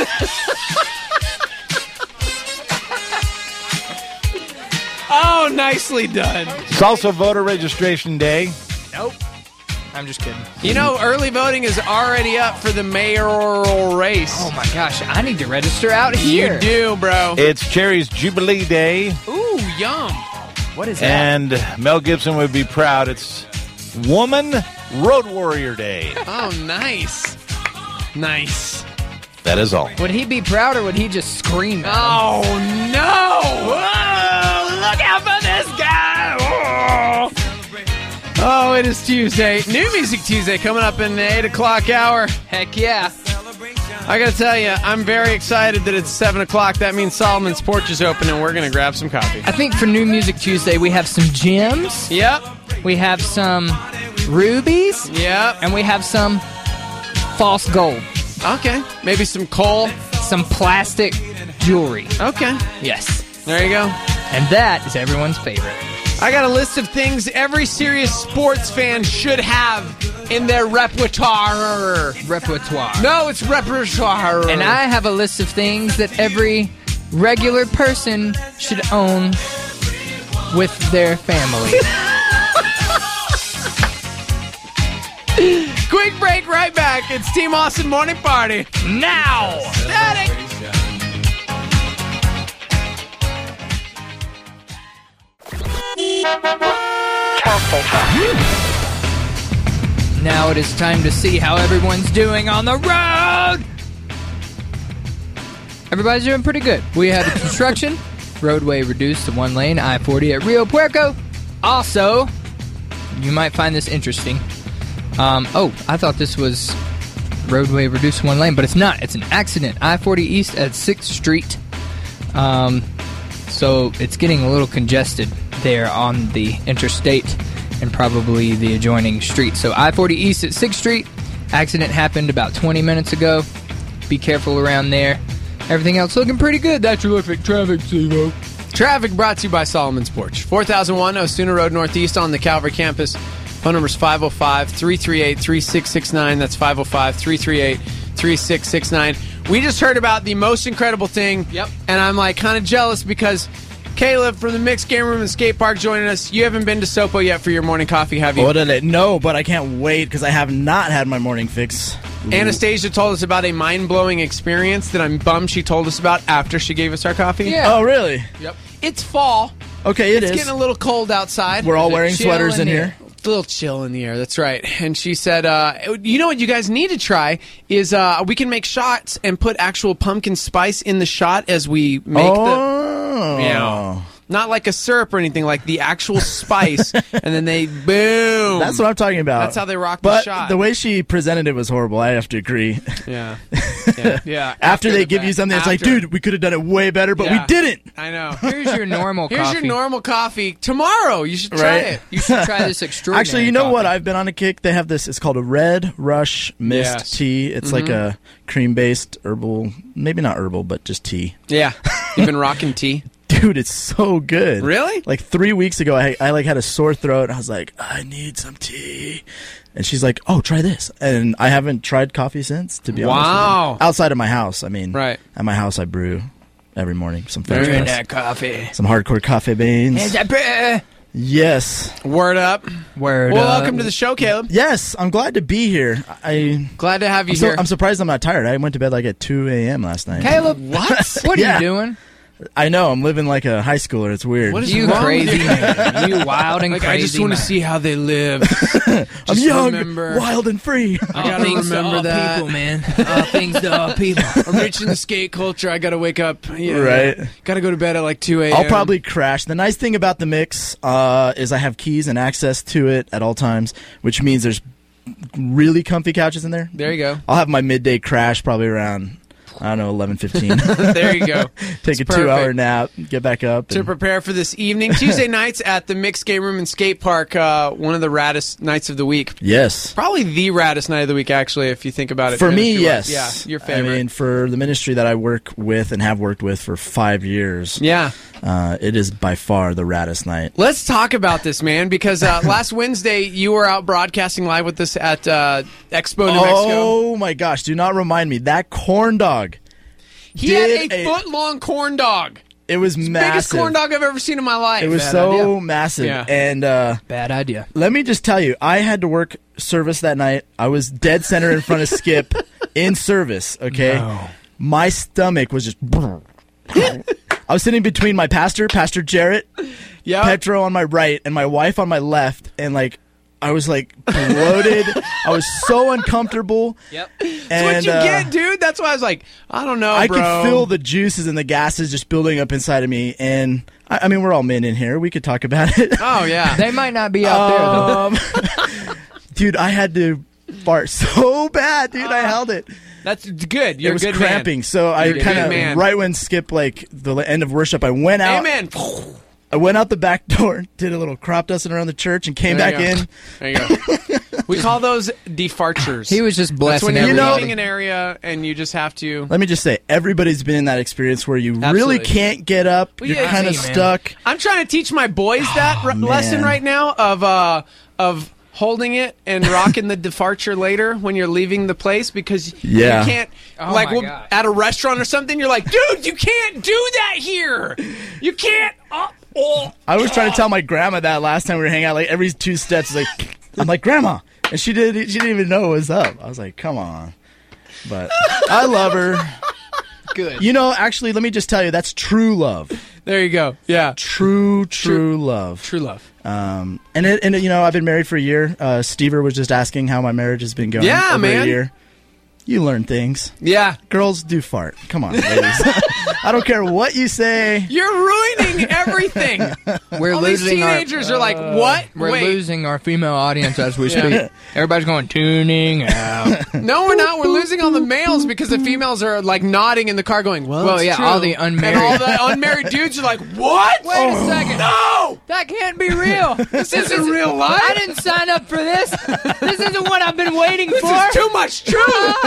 Oh, nicely done. It's also Voter Registration Day. Nope. I'm just kidding. You know, early voting is already up for the mayoral race. Oh my gosh, I need to register out here. You do, bro. It's Cherry's Jubilee Day. Ooh, yum. What is that? And Mel Gibson would be proud. It's Woman Road Warrior Day. Oh, nice. Nice. That is all. Would he be proud or would he just scream at him? Oh, no. Whoa, look out for this guy. Oh. Oh, it is Tuesday. New Music Tuesday coming up in the eight o'clock hour. Heck yeah. I got to tell you, I'm very excited that it's seven o'clock. That means Solomon's Porch is open and we're going to grab some coffee. I think for New Music Tuesday, we have some gems, Yep. we have some rubies, Yep. and we have some false gold. Okay. Maybe some coal. Some plastic jewelry. Okay. Yes. There you go. And that is everyone's favorite. I got a list of things every serious sports fan should have in their repertoire. Repertoire. No, it's repertoire. And I have a list of things that every regular person should own with their family. Quick break, right back. It's Team Austin Morning Party. Now! Static. Now it is time to see how everyone's doing on the road! Everybody's doing pretty good. We have a construction, roadway reduced to one lane, I forty at Rio Puerco. Also, you might find this interesting. Um, oh, I thought this was roadway reduced to one lane, but it's not. It's an accident. I forty East at sixth Street. Um, so it's getting a little congested there on the interstate and probably the adjoining street. So I forty East at sixth Street. Accident happened about twenty minutes ago. Be careful around there. Everything else looking pretty good. That's your look at traffic, Steve-O. Traffic brought to you by Solomon's Porch. four thousand one Osuna Road Northeast on the Calvary campus. Phone number is five oh five, three three eight, three six six nine. That's five oh five, three three eight, three six six nine. We just heard about the most incredible thing. Yep. And I'm like kind of jealous because Caleb from the Mixed Game Room and Skate Park joining us. You haven't been to Sopo yet for your morning coffee, have you? What did it? No, but I can't wait because I have not had my morning fix. Anastasia told us about a mind-blowing experience that I'm bummed she told us about after she gave us our coffee. Yeah. Oh, really? Yep. It's fall. Okay, it It's is. getting a little cold outside. We're all wearing chill sweaters in in the here. air. A little chill in the air, that's right. And she said, uh, you know what you guys need to try is uh, we can make shots and put actual pumpkin spice in the shot as we make the... Oh. Yeah. Not like a syrup or anything, like the actual spice, and then they boom. That's what I'm talking about. That's how they rock the but shot. the way she presented it was horrible. I have to agree. Yeah. Yeah. yeah. After, they the give you fact. something, it's like, After. dude, we could have done it way better, but Yeah. we didn't. I know. Here's your normal Here's coffee. your normal coffee. Tomorrow, you should try Right. it. You should try this extraordinary Actually, you know coffee. what? I've been on a kick. They have this. It's called a Red Rush Mist Yes. tea. It's like a cream-based herbal, maybe not herbal, but just tea. Yeah. You've been rocking tea? Dude, it's so good. Really? Like three weeks ago, I, I like had a sore throat. I was like, I need some tea. And she's like, oh, try this. And I haven't tried coffee since, to be honest Wow. with you. Outside of my house. I mean, Right. at my house, I brew every morning some French Very press. that coffee. Some hardcore coffee beans. Is that pretty? Yes. Word up. Word Well, up. welcome to the show, Caleb. Yes, I'm glad to be here. I, Glad to have you I'm, so, here. I'm surprised I'm not tired. I went to bed like at two a.m. last night. Caleb, What? what are Yeah. you doing? I know. I'm living like a high schooler. It's weird. What is You wrong with crazy you? man. You wild and Like, crazy I just want to man. see how they live. I'm Just young, remember- wild, and free. I gotta things to remember all that. people, man. All things to all people. I'm reaching the skate culture. I gotta wake up. Yeah, Right. Gotta go to bed at like two a.m. I'll probably crash. The nice thing about the mix uh, is I have keys and access to it at all times, which means there's really comfy couches in there. There you go. I'll have my midday crash probably around, I don't know, eleven fifteen. There you go. Take It's a two-hour perfect. nap, get back up. To and- prepare for this evening, Tuesday nights at the Mixed Game Room and Skate Park, uh, one of the raddest nights of the week. yes. Probably the raddest night of the week, actually, if you think about it. For me, ministry-wise. yes. Yeah, your favorite. I mean, for the ministry that I work with and have worked with for five years, yeah. uh, it is by far the raddest night. Let's talk about this, man, because uh, last Wednesday you were out broadcasting live with us at uh, Expo New Mexico. Oh my gosh! Do not remind me. That corn dog. He did had a, a- foot-long corn dog. It was Biggest massive. corn dog I've ever seen in my life. It was Bad so idea. massive. Yeah. And uh, Bad idea. let me just tell you, I had to work service that night. I was dead center in front of Skip in service. Okay, No. my stomach was just. I was sitting between my pastor, Pastor Jarrett, Yep. Petro on my right, and my wife on my left, and like I was like bloated. I was so uncomfortable. Yep. That's And what you uh, get, dude. That's why I was like, I don't know, I bro. could feel the juices and the gases just building up inside of me, and I, I mean, we're all men in here. We could talk about it. Oh, yeah. They might not be out there, though. Um, dude, I had to fart so bad, dude. I held it. That's good. You're it was a good cramping. man. So I You're a kind good man. of right when Skip like the end of worship, I went out. Amen. I went out the back door, did a little crop dusting around the church, and came There back you go. in. There you go. We call those defartures. He was just That's blessing when you're You know- everybody. leaving an area and you just have to. Let me just say, everybody's been in that experience where you really Absolutely. can't get up. Well, You're yeah, kind of see, man. stuck. I'm trying to teach my boys that r- man. lesson right now of uh of holding it and rocking the departure later when you're leaving the place because Yeah. you can't Oh like my we'll- God. at a restaurant or something you're like, dude, you can't do that here. You can't. Oh, oh. I was trying to tell my grandma that last time we were hanging out. Like every two steps, like I'm like, Grandma, and she did. She didn't even know what was up. I was like, come on, but I love her. Good. You know, actually, let me just tell you, that's true love. There you go. Yeah. True, true love. True love. Um, and it, and it, you know, I've been married for a year. Uh, Stever was just asking how my marriage has been going. Yeah, over man. A year. You learn things. Yeah. Girls do fart. Come on, ladies. I don't care what you say. You're ruining everything. We're All these losing our. teenagers are like, what? We're Wait. losing our female audience as we Yeah. speak. Everybody's going tuning out. No, we're not. We're losing all the males because the females are like nodding in the car going, well, Well, it's yeah, true. all the unmarried- And all the unmarried dudes are like, what? Wait a second. No! That can't be real. This isn't real life. I didn't sign up for this. This isn't what I've been waiting This for. is too much truth.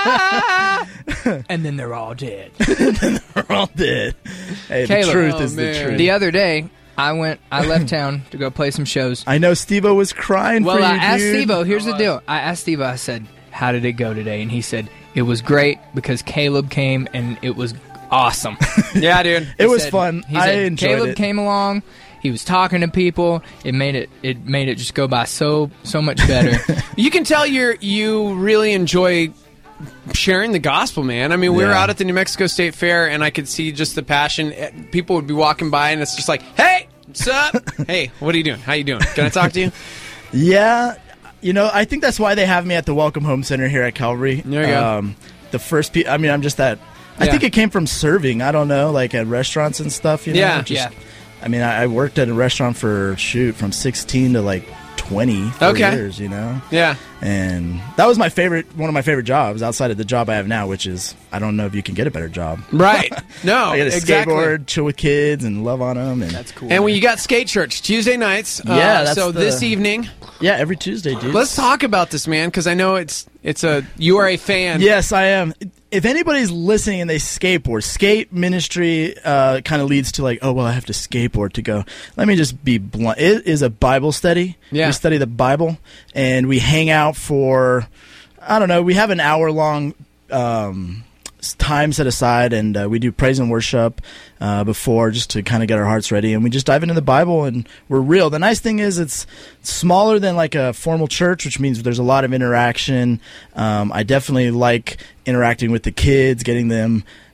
And then they're all dead. We're all dead. Hey, Caleb. the truth Oh, is the man. truth. The other day, I went. I left town to go play some shows. I know Steve-O was crying Well, for you, I asked dude. Steve-O, here's the deal. I asked Steve-O, I said, how did it go today? And he said, it was great because Caleb came and it was awesome. Yeah, dude. It He was said- fun. He I said, enjoyed Caleb it. came along. He was talking to people. It made it. It made it just go by so so much better. You can tell you're you really enjoy sharing the gospel, man. I mean, we were Yeah. out at the New Mexico State Fair, and I could see just the passion. Eh, People would be walking by, and it's just like, "Hey, what's up? Hey, what are you doing? How you doing? Can I talk to you?" Yeah, you know, I think that's why they have me at the Welcome Home Center here at Calvary. There you go. Um, the first, pe- I mean, I'm just that. I Yeah. think it came from serving. I don't know, like at restaurants and stuff. You know, Yeah, just, yeah. I mean, I, I worked at a restaurant for shoot from sixteen to like twenty four Okay. years. You know, Yeah. and that was my favorite, one of my favorite jobs outside of the job I have now, which is I don't know if you can get a better job. Right. No. I get a exactly. skateboard, chill with kids, and love on them. And That's cool. And when you got skate church Tuesday nights, uh, Yeah, that's so the- this evening, yeah, every Tuesday, dude. let's talk about this, man, because I know it's it's a you are a fan. Yes, I am. If anybody's listening and they skateboard, skate ministry uh, kind of leads to like, oh, well, I have to skateboard to go. Let me just be blunt. It is a Bible study. Yeah. We study the Bible, and we hang out for, I don't know, we have an hour-long um, s- time set aside, and uh, we do praise and worship uh, before just to kind of get our hearts ready, and we just dive into the Bible, and we're real. The nice thing is it's smaller than like a formal church, which means there's a lot of interaction. Um, I definitely like interacting with the kids, getting them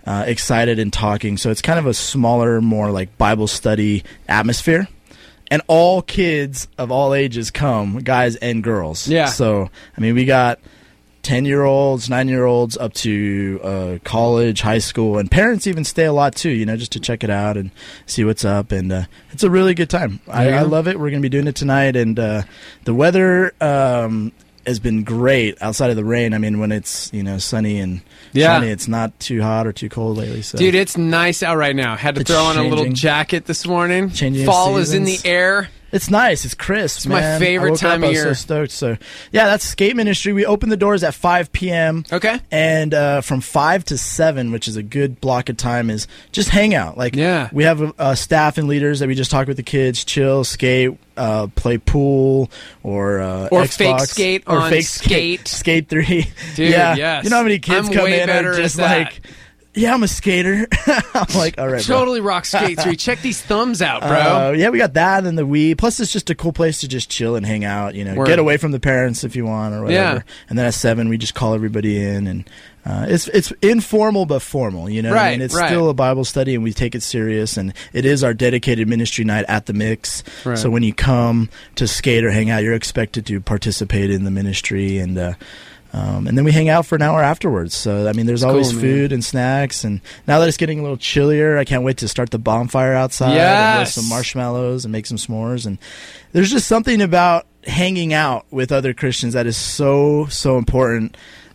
uh, excited and talking. So it's kind of a smaller, more like Bible study atmosphere. And all kids of all ages come, guys and girls. Yeah. So, I mean, we got ten-year-olds, nine-year-olds, up to uh, college, high school, and parents even stay a lot too, you know, just to check it out and see what's up. And uh, it's a really good time. I, I love it. We're going to be doing it tonight. And uh, the weather um, has been great outside of the rain. I mean, when it's, you know, sunny and Yeah. sunny, it's not too hot or too cold lately. So. Dude, it's nice out right now. Had to It's throw on a little changing. jacket this morning. Changing of Fall is in the seasons. air. It's nice. It's crisp. It's my man. favorite I woke time up, of I was year. so stoked. So, yeah, that's Skate Ministry. We open the doors at five p.m. Okay. And uh, from five to seven, which is a good block of time, is just hang out. Like, Yeah. we have uh, staff and leaders that we just talk with the kids, chill, skate, uh, play pool, or uh, Or Xbox, fake skate or on fake Skate. Skate three. Dude, yeah. yes. You know how many kids I'm come way in better and at just that. like, yeah, I'm a skater. I'm like, all right, bro. Totally rock skate three. Check these thumbs out, bro. Uh, yeah, we got that and the Wii. Plus, it's just a cool place to just chill and hang out. You know, Word. get away from the parents if you want or whatever. Yeah. And then at seven, we just call everybody in, and uh, it's it's informal but formal. You know, what I Right, mean, it's right. still a Bible study, and we take it serious. And it is our dedicated ministry night at the Mix. Right. So when you come to skate or hang out, you're expected to participate in the ministry and. Uh, Um, and then we hang out for an hour afterwards. So, I mean, there's That's always cool, man. food and snacks. And now that it's getting a little chillier, I can't wait to start the bonfire outside and roast Yes. some marshmallows and make some s'mores. And there's just something about hanging out with other Christians that is so, so important.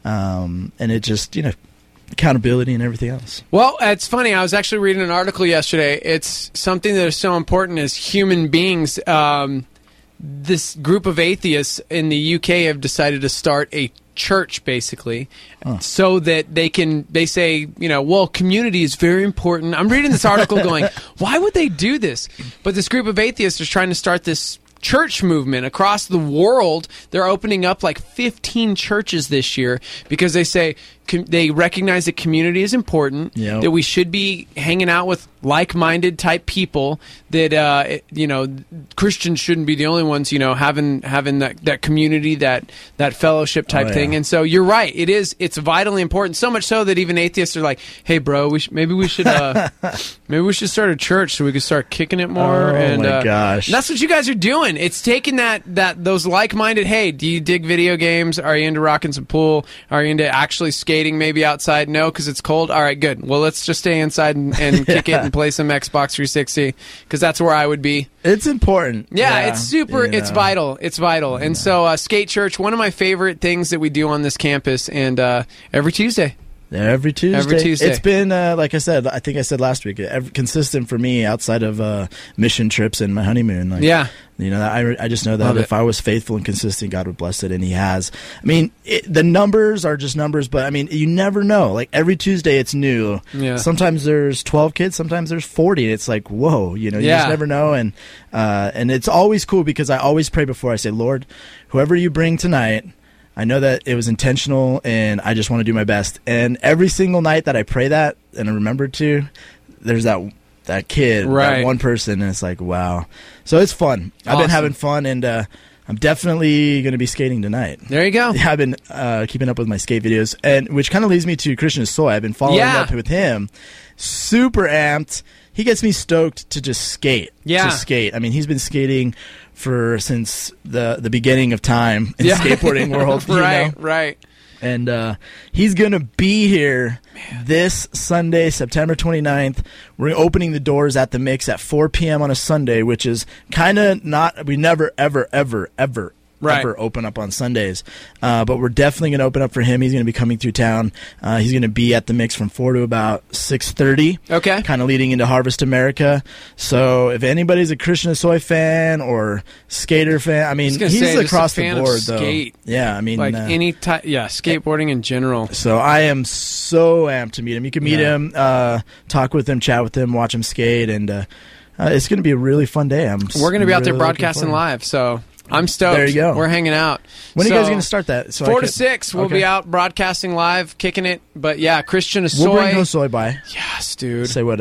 Um, and it just, you know, accountability and everything else. Well, it's funny. I was actually reading an article yesterday. It's something that is so important as human beings. Um, this group of atheists in the U K have decided to start a church, basically, so that they can, they say, you know, well, community is very important. I'm reading this article going, why would they do this? But this group of atheists is trying to start this church movement across the world. They're opening up like fifteen churches this year because they say com- they recognize that community is important, Yep. that we should be hanging out with like-minded type people, that uh, it- you know, Christians shouldn't be the only ones, you know, having having that, that community, that that fellowship type Oh, yeah. thing. And so you're right, it is it's vitally important, so much so that even atheists are like, hey bro, we sh- maybe we should uh, maybe we should start a church so we can start kicking it more. Oh, and my uh, gosh. and that's what you guys are doing. It's taking that that those like-minded, hey, do you dig video games? Are you into rocking some pool? Are you into actually skating maybe outside? No, because it's cold? All right, good. Well, let's just stay inside and, and kick it and play some Xbox three sixty, because that's where I would be. It's important. Yeah, it's super, you it's know. vital. It's vital. And so uh, Skate Church, one of my favorite things that we do on this campus, and uh, every Tuesday. Every Tuesday. Every Tuesday. It's been, uh, like I said, I think I said last week, ev consistent for me outside of uh, mission trips and my honeymoon. Like, Yeah. You know, I, I just know that Love if it. I was faithful and consistent, God would bless it, and He has. I mean, it, the numbers are just numbers, but I mean, you never know. Like every Tuesday, it's new. Yeah. Sometimes there's twelve kids, sometimes there's forty. And it's like, whoa, you know, you Yeah. just never know. And uh, and it's always cool because I always pray before I say, Lord, whoever you bring tonight, I know that it was intentional, and I just want to do my best. And every single night that I pray that and I remember to, there's that that kid, Right. that one person, and it's like, wow. So it's fun. I've Awesome. been having fun, and uh, I'm definitely going to be skating tonight. There you go. Yeah, I've been uh, keeping up with my skate videos, and which kind of leads me to Christian Soy. I've been following Yeah. up with him. Super amped. He gets me stoked to just skate. Yeah. To skate. I mean, he's been skating for since the the beginning of time in Yeah. the skateboarding world. you right, know? right. And uh, he's going to be here this Sunday, September twenty-ninth. We're opening the doors at the Mix at four p.m. on a Sunday, which is kind of not, we never, ever, ever, ever, Right. ever open up on Sundays. Uh, but we're definitely going to open up for him. He's going to be coming through town. Uh, he's going to be at the Mix from four to about six thirty. Okay. Kind of leading into Harvest America. So if anybody's a Christian Soy fan or skater fan, I mean, was gonna he's say, just a across the fan of board, though. skate. Yeah, I mean, Like uh, any type, yeah, skateboarding in general. so I am so amped to meet him. You can meet Yeah. him, uh, talk with him, chat with him, watch him skate, and uh, uh, it's going to be a really fun day. I'm We're going to be out there really looking broadcasting forward. live, so I'm stoked. There you go. We're hanging out. When are So, you guys going to start that? So I Four to could- six, we'll Okay. be out broadcasting live, kicking it. But yeah, Christian Asoy. We'll bring Hosoy by. Yes, dude. Say what up.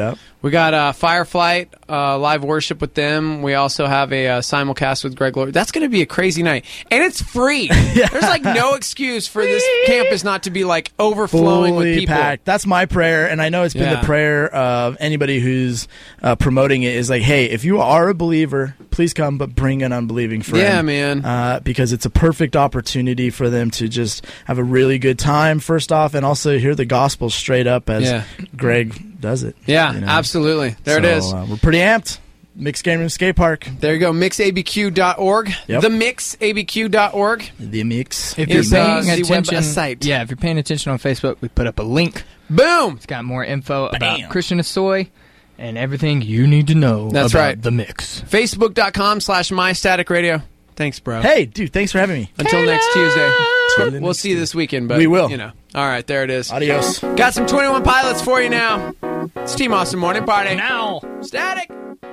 We got uh, Fireflight, uh, live worship with them. We also have a uh, simulcast with Greg Lord. That's going to be a crazy night. And it's free. Yeah. There's like no excuse for this campus not to be like overflowing Fully with people. Packed. That's my prayer, and I know it's been Yeah. the prayer of anybody who's uh, promoting it is like, hey, if you are a believer, please come, but bring an unbelieving friend. Yeah, man. Uh, because it's a perfect opportunity for them to just have a really good time, first off, and also hear the gospel straight up as Yeah. Greg does it. Yeah, you know? absolutely. There So, it is. Uh, we're pretty amped. Mixed Game Room Skate Park. There you go, mix a b q dot org. Yep. the mix a b q dot org. The Mix. If Is, you're uh, paying the web attention, site. yeah, if you're paying attention on Facebook, we put up a link. Boom! It's got more info Bam. about Christian Asoy and everything you need to know That's about right. the mix. Facebook.com slash MyStaticRadio. Thanks, bro. Hey, dude, thanks for having me. Until next Tuesday. Till We'll next see you this weekend, but We will. You know. All right, there it is. Adios. Got some twenty-one Pilots for you now. It's Team Austin Morning Party. Now. Static.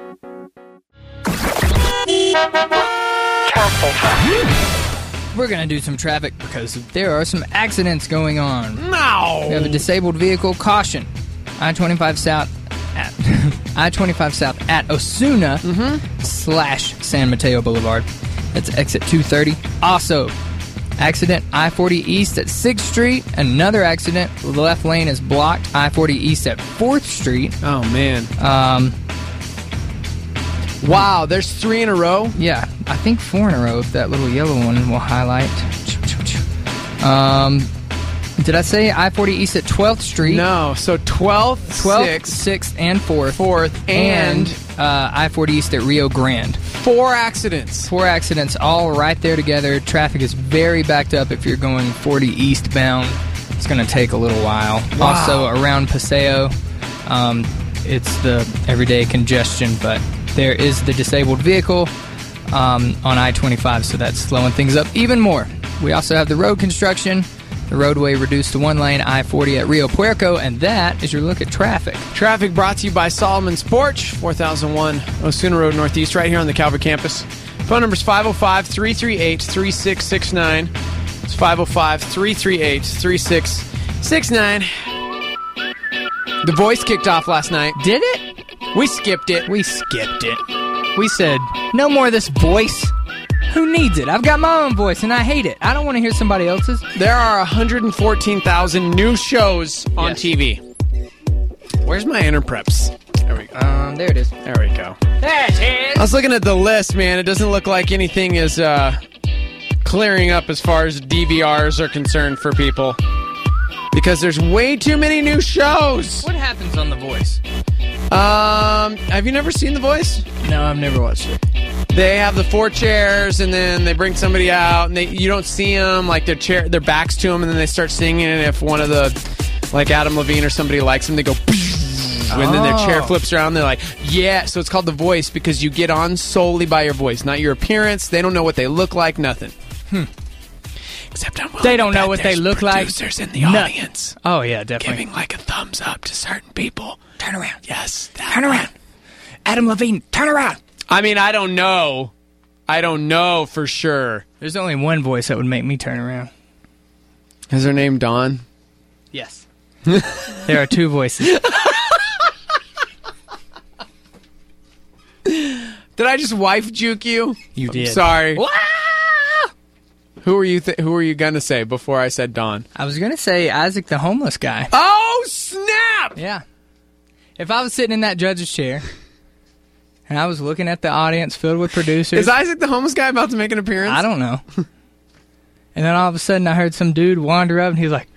We're going to do some traffic because there are some accidents going on. No. We have a disabled vehicle. Caution. I twenty-five South at I twenty-five South at Osuna slash San Mateo Boulevard. That's exit two thirty. Also, accident I forty East at sixth Street. Another accident. The left lane is blocked. I forty East at fourth Street. Oh, man. Um, Wow, there's three in a row? yeah, I think four in a row if that little yellow one will highlight. Um, did I say I forty East at twelfth Street? No. So twelfth, twelfth, sixth, sixth, and fourth. fourth, And and uh, I forty East at Rio Grande. four accidents. Four accidents all right there together. Traffic is very backed up if you're going forty eastbound. It's going to take a little while. Wow. Also, around Paseo, um, it's the everyday congestion, but there is the disabled vehicle um, on I twenty-five, so that's slowing things up even more. We also have the road construction. The roadway reduced to one lane, I forty at Rio Puerco, and that is your look at traffic. Traffic brought to you by Solomon's Porch, four thousand one Osuna Road Northeast, right here on the Calvary campus. Phone number is five oh five, three three eight, three six six nine. It's five oh five, three three eight, three six six nine. The Voice kicked off last night. Did it? We skipped it. We skipped it. We said, no more of this voice. Who needs it? I've got my own voice, and I hate it. I don't want to hear somebody else's. There are one hundred fourteen thousand new shows on Yes. T V. Where's my Interpreps? There we go. Um, there it is. There we go. There it is. I was looking at the list, man. It doesn't look like anything is uh, clearing up as far as D V Rs are concerned for people. Because there's way too many new shows. What happens on The Voice? Um, have you never seen The Voice? No, I've never watched it. They have the four chairs, and then they bring somebody out, and they you don't see them, like their chair, their backs to them, and then they start singing. And if one of the, like Adam Levine or somebody likes them, they go. And then their chair Oh. flips around. They're like, yeah. So it's called The Voice because you get on solely by your voice, not your appearance. They don't know what they look like, nothing. Hmm. Except I'm willing They don't to know bet what they there's look like. producers in the Nothing. audience Oh, yeah, definitely. giving like a thumbs up to certain people. Turn around. Yes. that Turn one. around. Adam Levine, turn around. I mean, I don't know. I don't know for sure. There's only one voice that would make me turn around. Is her name Dawn? Yes. There are two voices. Did I just wife juke you? You I'm did. sorry. Who were you? Th- who were you gonna say before I said Dawn? I was going to say Isaac the homeless guy. Oh snap! Yeah. If I was sitting in that judge's chair and I was looking at the audience filled with producers, Is Isaac the homeless guy about to make an appearance? I don't know. And then all of a sudden I heard some dude wander up and he was like,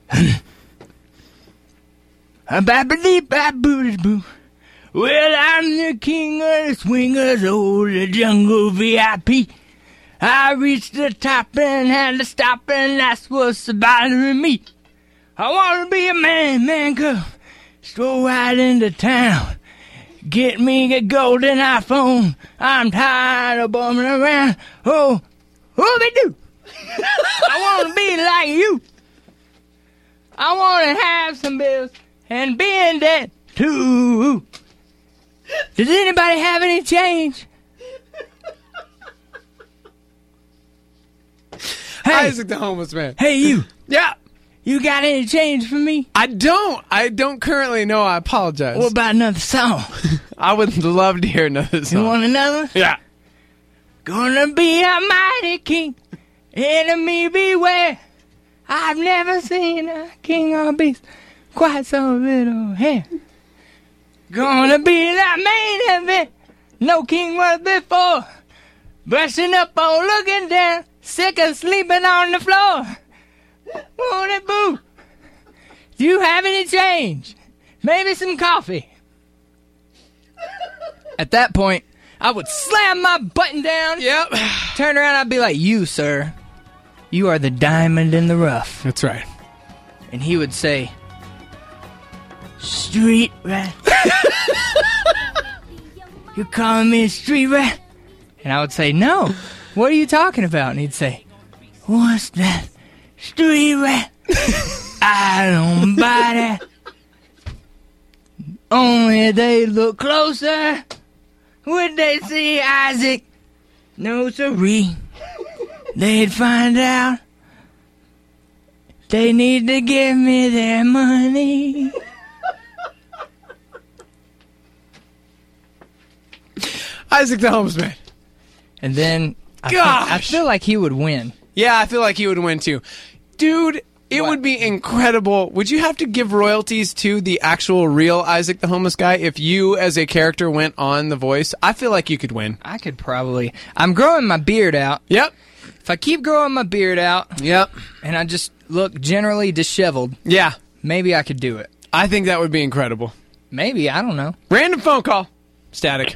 "Ba-ba-dee-ba-boo-dee-boo. Well, I'm the king of the swingers, oh, the jungle V I P. I reached the top and had to stop, and that's what's bothering me. I want to be a man, man, cub. Stroll right into town. Get me a golden iPhone. I'm tired of bumming around. Oh, oh, they do. I want to be like you. I want to have some bills and be in debt, too. Does anybody have any change? Hey, Isaac the homeless man. hey, you. Yeah. You got any change for me? I don't. I don't currently know. I apologize. What about another song? I would love to hear another song. You want another? Yeah. Gonna be a mighty king, enemy beware. I've never seen a king or beast quite so little hair. Gonna be that main event, no king was before. Brushing up or looking down, sick of sleeping on the floor. Won't it, boo? Do you have any change? Maybe some coffee. At that point, I would slam my button down. Yep. Turn around, I'd be like, you, sir, you are the diamond in the rough. That's right. And he would say, street rat. You calling me a street rat? And I would say, no. What are you talking about? And he'd say, what's that? Street rat. I don't buy that. Only they look closer would they see Isaac. No siree. They'd find out they need to give me their money. Isaac the Homeless Man. And then I, think, Gosh. I feel like he would win. Yeah, I feel like he would win too. Dude, it What? would be incredible. Would you have to give royalties to the actual real Isaac the Homeless Guy if you as a character went on The Voice? I feel like you could win. I could probably. I'm growing my beard out. Yep. If I keep growing my beard out Yep. and I just look generally disheveled, Yeah. maybe I could do it. I think that would be incredible. Maybe. I don't know. Random phone call. Static.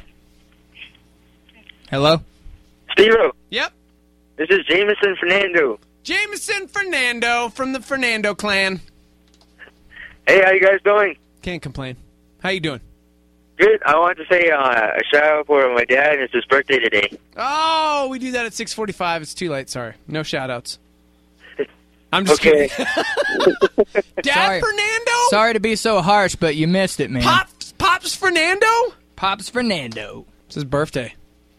Hello? Steve-O, Yep. this is Jameson Fernando. Jameson Fernando from the Fernando clan. Hey, how you guys doing? Can't complain. How you doing? Good. I wanted to say uh, a shout out for my dad. It's his birthday today. Oh, we do that at six forty-five. It's too late. Sorry. No shout-outs. I'm just Okay. kidding. Dad Sorry. Fernando? Sorry to be so harsh, but you missed it, man. Pops, Pops Fernando? Pops Fernando. It's his birthday.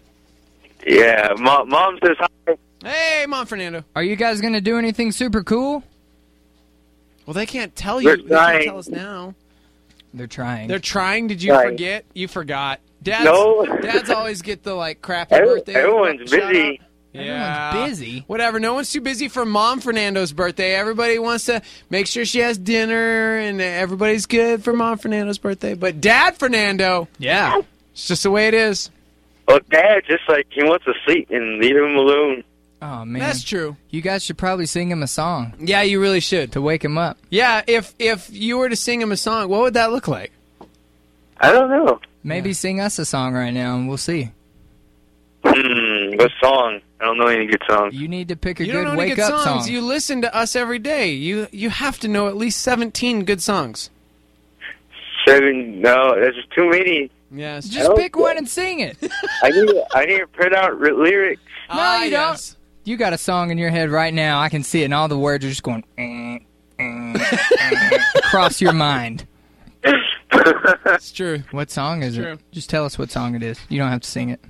Yeah, mom, mom says hi. Hey, Mom Fernando. Are you guys going to do anything super cool? Well, they can't tell you. We're They can't trying. tell us now. They're trying. They're trying. Did you Trying. forget? You forgot. Dad's, No. Dads always get the, like, crappy Every- birthday. everyone's shout busy. out. Yeah. Everyone's busy. Whatever. No one's too busy for Mom Fernando's birthday. Everybody wants to make sure she has dinner, and everybody's good for Mom Fernando's birthday. But Dad Fernando, Yeah. it's just the way it is. Well, Dad just like he wants to sleep and leave him alone. Oh, man. That's true. You guys should probably sing him a song Yeah, you really should. to wake him up. Yeah, if if you were to sing him a song, what would that look like? I don't know. Maybe sing us a song right now, and we'll see. Hmm, what song? I don't know any good songs. You need to pick a You good don't know any wake good up songs. song. You listen to us every day. You you have to know at least seventeen good songs. Seven? No, there's just too many. Yes. Just Oh, pick yeah. one and sing it. I need I need to print out r- lyrics. Ah, you don't. You got a song in your head right now. I can see it, and all the words are just going eh, eh, eh, across your mind. It's true. What song is True. it? Just tell us what song it is. You don't have to sing it.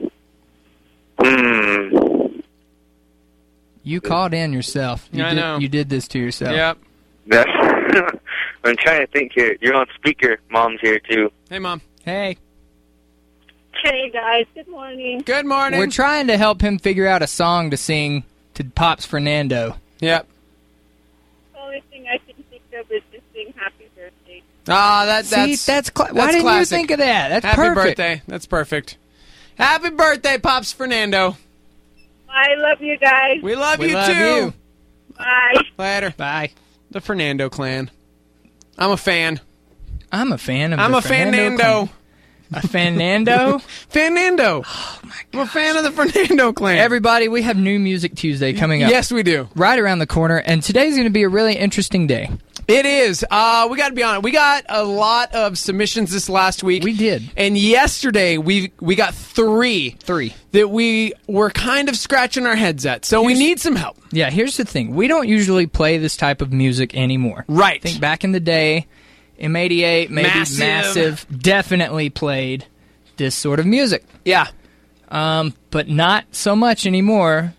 Hmm. You called in yourself. You I did, know. You did this to yourself. Yep. That's I'm trying to think here. You're on speaker. Mom's here too. Hey, Mom. Hey, Hey guys, good morning. Good morning. we're trying to help him figure out a song to sing to Pops Fernando. Yep. The only thing I can think of is just saying happy birthday. Ah, that See, that's that's, cla- why that's didn't classic. you think of that? That's Happy perfect. birthday. That's perfect. Happy birthday, Pops Fernando. I love you guys. We love We you love too. you. Bye. Later. Bye. The Fernando clan. I'm a fan. I'm a fan of. I'm the a Fernando Fernando. clan. A Fernando. Fernando. Oh my God. I'm a fan of the Fernando clan. Everybody, we have New Music Tuesday coming up. Yes, we do. Right around the corner, and today's going to be a really interesting day. It is. Uh, we got to be honest. We got a lot of submissions this last week. We did. And yesterday we we got three. Three. That we were kind of scratching our heads at. So we Here's- need some help. Yeah, here's the thing. We don't usually play this type of music anymore. Right. I think back in the day, M eighty-eight, maybe Massive. Massive, definitely played this sort of music. Yeah. Um, but not so much anymore.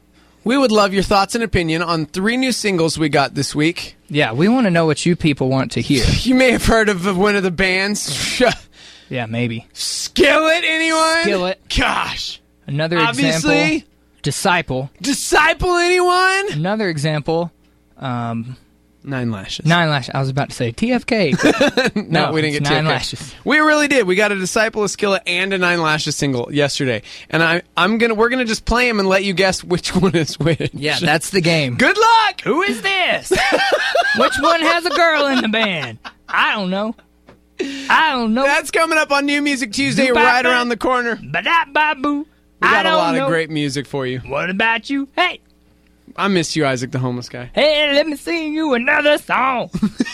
We would love your thoughts and opinion on three new singles we got this week. Yeah, we want to know what you people want to hear. You may have heard of one of the bands. Yeah, maybe. Skillet, anyone? Skillet. Gosh. Another Obviously. example. Disciple. Disciple, anyone? Another example. Um, Nine Lashes. Nine Lashes. I was about to say T F K. no, no, we didn't it's get Nine T F K. Lashes. We really did. We got a Disciple, a Skillet, and a Nine Lashes single yesterday. And I, I'm gonna, we're gonna just play them and let you guess which one is which. Yeah, that's the game. Good luck. Who is this? Which one has a girl in the band? I don't know. I don't know. That's coming up on New Music Tuesday, right around the corner. Ba-da-ba-boo. We got I a lot don't of know. great music for you. What about you? Hey. I miss you, Isaac the homeless guy. Hey, let me sing you another song.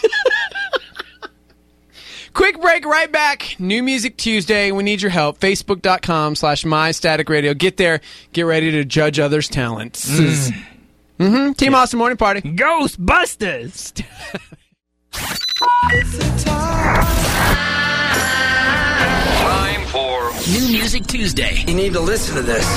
Quick break, right back. New Music Tuesday. We need your help. Facebook.com slash My Static Radio. Get there. Get ready to judge others' talents. Mm. Mm-hmm. Team Austin Morning Party. Ghostbusters. Time for New Music Tuesday. You need to listen to this.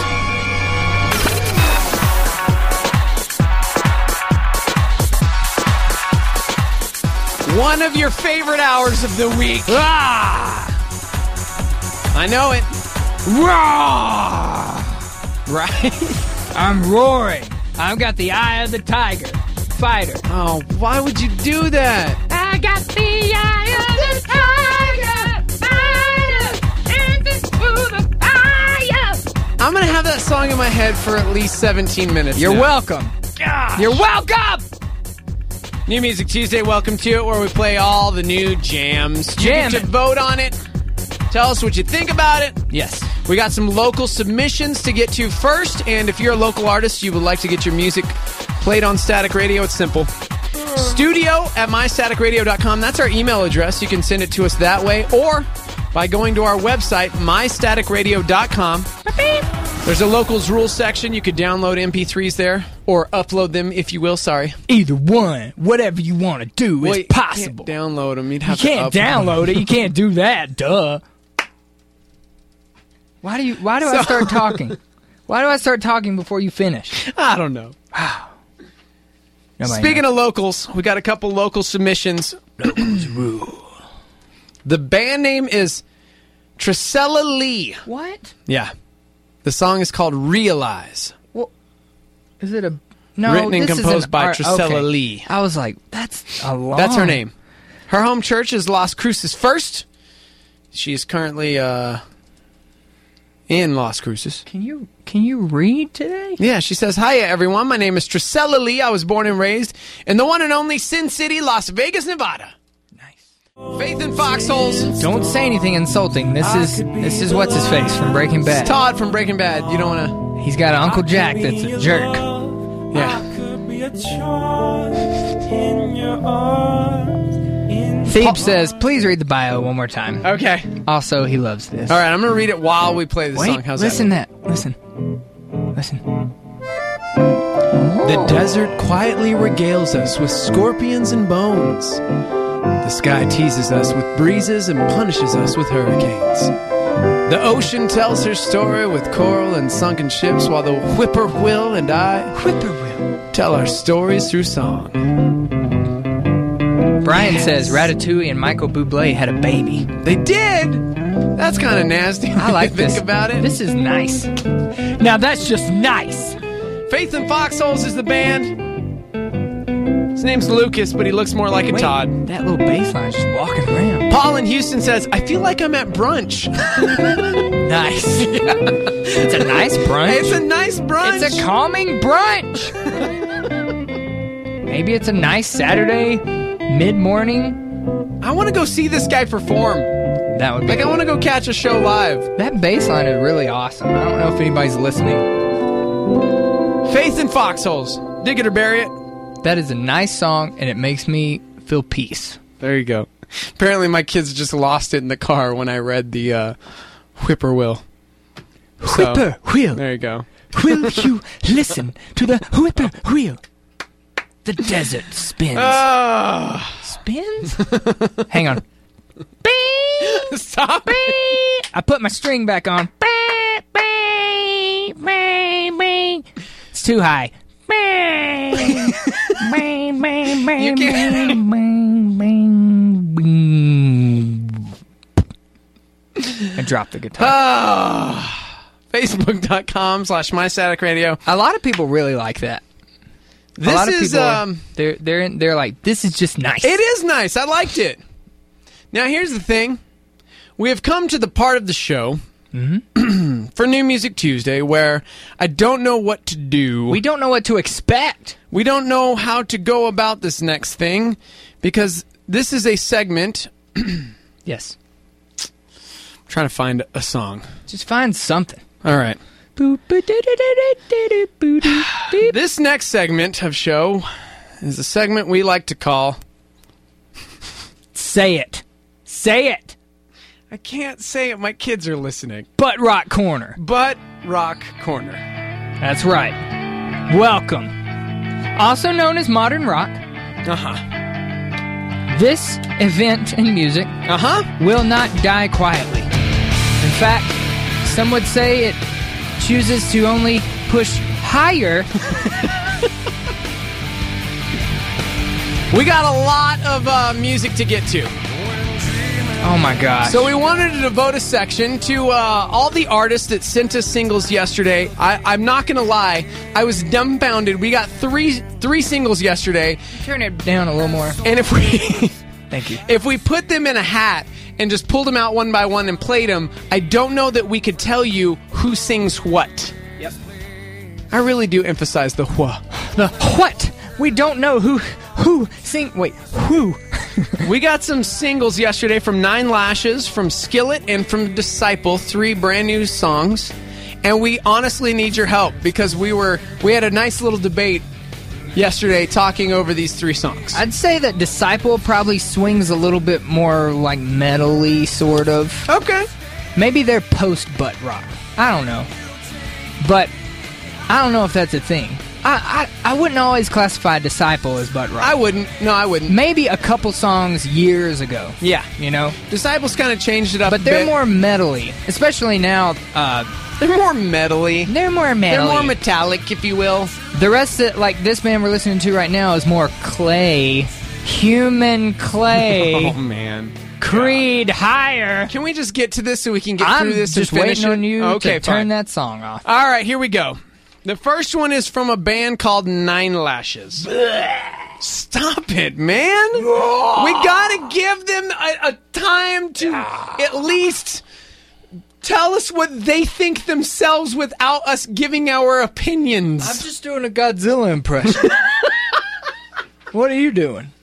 One of your favorite hours of the week. Ah! I know it. Roar! Right? I'm roaring. I've got the eye of the tiger. Fighter. Oh, why would you do that? I got the eye of the tiger. Fighter. And this through the fire. I'm going to have that song in my head for at least seventeen minutes. You're now. welcome. Gosh. You're welcome. New Music Tuesday, welcome to it, where we play all the new jams. Jam You get it. to vote on it. Tell us what you think about it. Yes. We got some local submissions to get to first, and if you're a local artist, you would like to get your music played on Static Radio, it's simple. Studio at my static radio dot com. That's our email address. You can send it to us that way, or by going to our website, my static radio dot com. There's a locals rules section. You could download M P threes there, or upload them, if you will. Sorry. Either one. Whatever you want to do Well, is you possible. can't download them. You'd You have can't to upload download it. You can't do that. Duh. Why do you? Why do I So- start talking? Why do I start talking before you finish? I don't know. Nobody Speaking knows. of locals, we got a couple local submissions. The band name is Trisella Lee. What? Yeah. The song is called Realize. Is it a no? Written and this is composed an by art- Trisella okay. Lee. I was like, that's a long. That's her name. Her home church is Las Cruces First. She is currently uh, in Las Cruces. Can you can you read today? Yeah, she says, "Hiya, everyone. My name is Trisella Lee. I was born and raised in the one and only Sin City, Las Vegas, Nevada. Nice. Faith in Foxholes. Don't say anything insulting. This is this is what's his face from Breaking Bad. It's Todd from Breaking Bad. You don't want to... He's got an Uncle Jack that's a jerk. Yeah. Thebe says, please read the bio one more time. Okay. Also, he loves this. All right, I'm going to read it while we play the Wait, song. How's listen that? that. Listen. Listen. The desert quietly regales us with scorpions and bones. The sky teases us with breezes and punishes us with hurricanes. The ocean tells her story with coral and sunken ships, while the whippoorwill and I Whippoorwill. tell our stories through song. Brian says Ratatouille and Michael Bublé had a baby. They did! That's kind of nasty. I like Think this. about it. This is nice. Now that's just nice. Faith in Foxholes is the band. His name's Lucas, but he looks more like a Wait, Todd. that little bass line's just walking around. Paul in Houston says, I feel like I'm at brunch. Nice. It's a nice brunch. It's a nice brunch. It's a calming brunch. Maybe it's a nice Saturday mid-morning. I want to go see this guy perform. That would be Like, I cool. want to go catch a show live. That bass line is really awesome. I don't know if anybody's listening. Faith in Foxholes. Dig it or bury it. That is a nice song, and it makes me feel peace. There you go. Apparently my kids just lost it in the car when I read the uh, whippoorwill. So, Whippoorwill. there you go. Will you listen to the whippoorwill? The desert spins. Oh, Spins? Hang on. Bing! stop Bing! I put my string back on. Bing! Bing! Bing! Bing! It's too high. Bang, bang, bang, bang, You can't- bang, bang, bang, bang. I dropped the guitar. Ah, Facebook.com slash My Static Radio. A lot of people really like that. This a lot of is, people, um, they're they're they're like, this is just nice. It is nice. I liked it. Now, here's the thing. We have come to the part of the show for New Music Tuesday where I don't know what to do. We don't know what to expect. We don't know how to go about this next thing because this is a segment. Yes. I'm trying to find a song. Just find something. All right. This next segment of show is a segment we like to call Say it. Say it. I can't say it. My kids are listening. Butt Rock Corner. Butt Rock Corner. That's right. Welcome. Also known as Modern Rock, Uh-huh. this event in music Uh-huh. will not die quietly. In fact, some would say it chooses to only push higher. We got a lot of uh, music to get to. Oh my gosh. So we wanted to devote a section to uh, all the artists that sent us singles yesterday. I, I'm not going to lie. I was dumbfounded. We got three three singles yesterday. Turn it down a little more. And if we Thank you. if we put them in a hat and just pulled them out one by one and played them, I don't know that we could tell you who sings what. Yep. I really do emphasize the wha. The what? We don't know who who sing. Wait, who? We got some singles yesterday from Nine Lashes, from Skillet, and from Disciple, three brand new songs. And we honestly need your help because we were we had a nice little debate yesterday talking over these three songs. I'd say that Disciple probably swings a little bit more like metal-y, sort of. Okay. Maybe they're post-butt rock. I don't know. But I don't know if that's a thing. I, I, I wouldn't always classify Disciple as butt rock. I wouldn't. No, I wouldn't. Maybe a couple songs years ago. Yeah. You know? Disciples kind of changed it up But a they're bit. more metal-y. Especially now, uh... They're more metal-y. They're more They're metal-y. more metallic, if you will. The rest of, like, this band we're listening to right now is more clay. Human clay. Oh, man. Creed higher. Can we just get to this so we can get I'm through this just and finish waiting it? on you okay, to turn fine. that song off. All right, here we go. The first one is from a band called Nine Lashes. Stop it, man. We gotta give them a, a time to at least tell us what they think themselves without us giving our opinions. I'm just doing a Godzilla impression. What are you doing?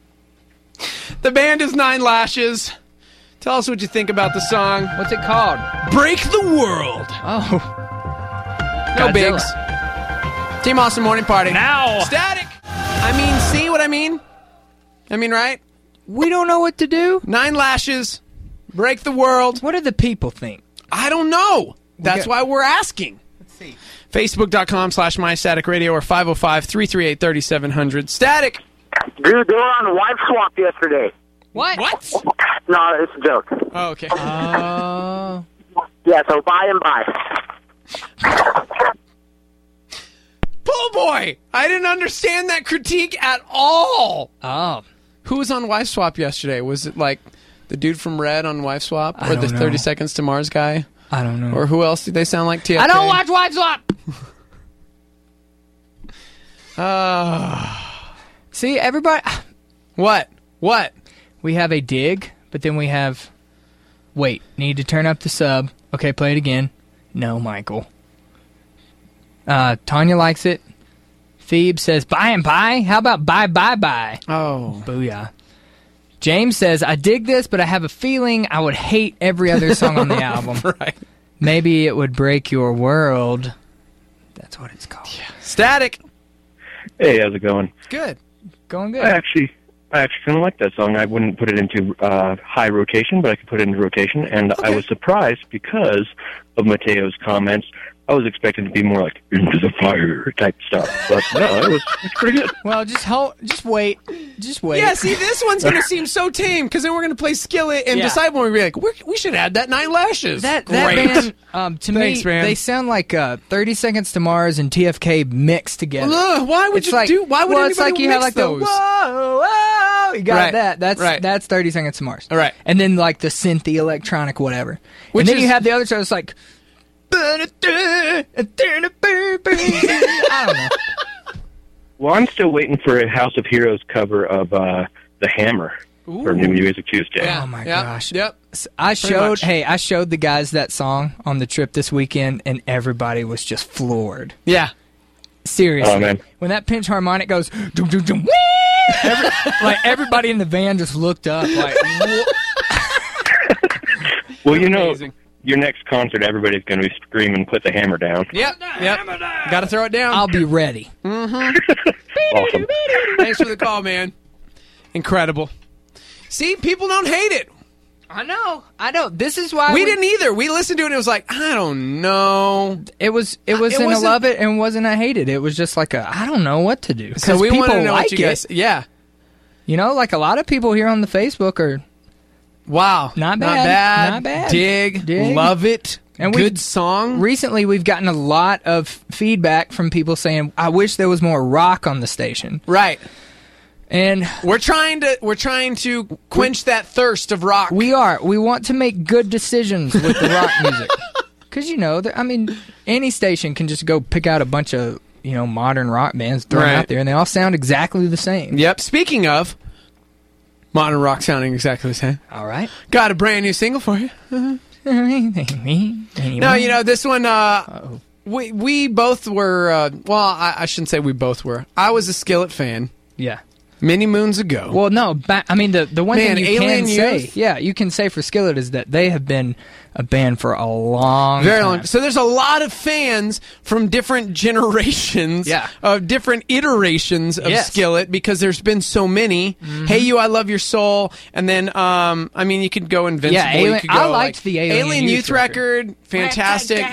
The band is Nine Lashes. Tell us what you think about the song. What's it called? Break the World. Oh. No Godzilla. bigs. Team Awesome Morning Party. Now. Static. I mean, see what I mean? I mean, right? We don't know what to do. Nine Lashes. Break the World. What do the people think? I don't know. That's got- why we're asking. Let's see. Facebook.com slash My Static Radio or five oh five, three three eight, three seven zero zero. Static. Dude, they were on Wife Swap yesterday. What? What? No, it's a joke. Oh, okay. Uh, Yeah, so buy and buy. Pull boy. I didn't understand that critique at all. oh. Who was on Wife Swap yesterday? Was it like the dude from Red on Wife Swap? I Or the don't know. thirty Seconds to Mars guy? I don't know. Or who else did they sound like? T F K? I don't watch Wives Swap. Uh, See, everybody. what? What? We have a dig, but then we have. Wait, need to turn up the sub. Okay, play it again. No, Michael. Uh, Tanya likes it. Phoebe says, bye and bye. How about bye, bye, bye? Oh. Booyah. James says, I dig this, but I have a feeling I would hate every other song on the album. Right. Maybe it would break your world. That's what it's called. Yeah. Static. Hey, how's it going? Good. Going good. I actually, I actually kind of like that song. I wouldn't put it into uh, high rotation, but I could put it into rotation. And Okay. I was surprised because of Mateo's comments. I was expecting to be more like into the fire type stuff, but no, it was it's pretty good. Well, just hold, just wait. just wait. Yeah, see, this one's going to seem so tame because then we're going to play Skillet and Yeah. Disciple and we're like, we're, we should add that Nine Lashes. That that Great. band, um, to Thanks, me, man. they sound like uh, thirty Seconds to Mars and T F K mixed together. Ugh, why would It's you like, do? Why would well, anybody it's like you mix have like those? the whoa, whoa, you got Right, that. That's right. that's thirty Seconds to Mars. All right. And then like the synthy electronic whatever. Which and then is- you have the other side. It's like. I don't know. Well, I'm still waiting for a House of Heroes cover of uh, The Hammer for New Music Tuesday. Oh my Yep, gosh! Yep. I Pretty showed. much. Hey, I showed the guys that song on the trip this weekend, and everybody was just floored. Yeah. Seriously. Oh, man. When that pinch harmonic goes, dum, dum, dum, wee! Every, like everybody in the van just looked up, like. Wha- Well, you know, Amazing. your next concert, everybody's going to be screaming, "Put the hammer down!" Yep. Yep. Got to throw it down. I'll be ready. Awesome. Thanks for the call, man. Incredible. See, people don't hate it. I know. I know. This is why We didn't either. We listened to it and it was like, I don't know. It was. It wasn't a wasn't- love it and wasn't a hate it. It was just like a I don't know what to do. So we people want to know like what you guys. it. Yeah. You know, like a lot of people here on the Facebook are. Wow. Not Not bad. bad. Not bad. Dig. Dig. Love it. And Good we've- song. Recently, we've gotten a lot of feedback from people saying, "I wish there was more rock on the station." Right. And We're trying to we're trying to quench that thirst of rock. we are. We want to make good decisions with the rock music. Because, you know, there- I mean, any station can just go pick out a bunch of, you know, modern rock bands, throw them Right. out there, and they all sound exactly the same. Yep. Speaking of modern rock sounding exactly the same. All right. Got a brand new single for you. No, No, you know, this one, uh, we we both were, uh, well, I, I shouldn't say we both were. I was a Skillet fan Yeah. many moons ago. Well, no, ba- I mean, the, the one Man, thing you Alien can say, Youth? yeah, you can say for Skillet is that they have been a band for a long Very time. long. So there's a lot of fans from different generations, Yeah. of different iterations of Yes. Skillet because there's been so many. Hey You, I Love Your Soul, and then um, I mean you could go Invincible. Yeah, you Alien- could go, I liked like, the Alien Youth record, record. fantastic.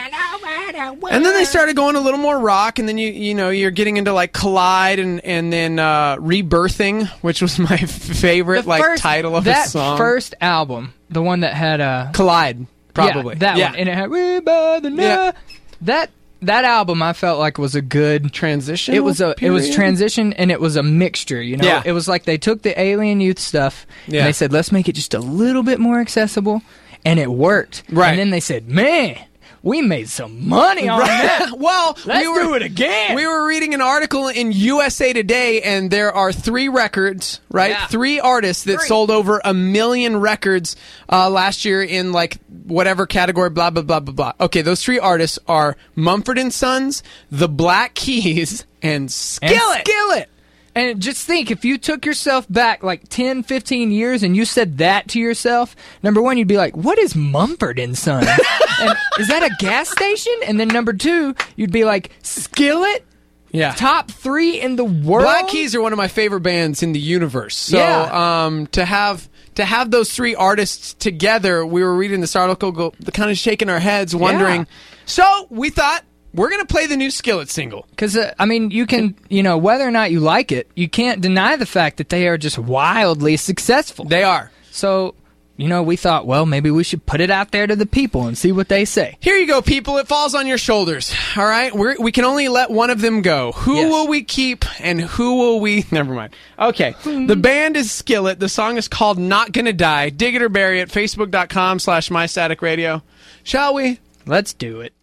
And then they started going a little more rock, and then you you know you're getting into like Collide and and then uh, Rebirthing, which was my favorite The like first- title of that a song. first album, the one that had uh, Collide, probably yeah, that yeah. one, and it had "We by the Yeah. Night." That that album I felt like was a good transition. It was a it was period? transition, and it was a mixture. You know, Yeah. it was like they took the Alien Youth stuff Yeah. and they said, let's make it just a little bit more accessible, and it worked. Right. And then they said, man, we made some money on that. well, Let's we were, do it again. We were reading an article in U S A Today, and there are three records, right? Yeah. Three artists that Three. sold over a million records uh, last year in like whatever category, blah, blah, blah, blah, blah. Okay, those three artists are Mumford and Sons, The Black Keys, and And Skillet. Skillet. And just think, if you took yourself back like ten, fifteen years and you said that to yourself, number one, you'd be like, what is Mumford and Sons? And is that a gas station? And then number two, you'd be like, Skillet? Yeah. Top three in the world? Black Keys are one of my favorite bands in the universe. So Yeah. um, to have to have those three artists together, we were reading this article, go, kind of shaking our heads, wondering. Yeah. So we thought we're going to play the new Skillet single. Because, uh, I mean, you can, you know, whether or not you like it, you can't deny the fact that they are just wildly successful. They are. So, you know, we thought, well, maybe we should put it out there to the people and see what they say. Here you go, people. It falls on your shoulders. All right, We're, we can only let one of them go. Who Yes. will we keep, and who will we? Never mind. Okay, the band is Skillet. The song is called "Not Gonna Die." Dig it or bury it. Facebook dot com slash My Static Radio. Shall we? Let's do it.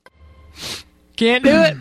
Can't do it.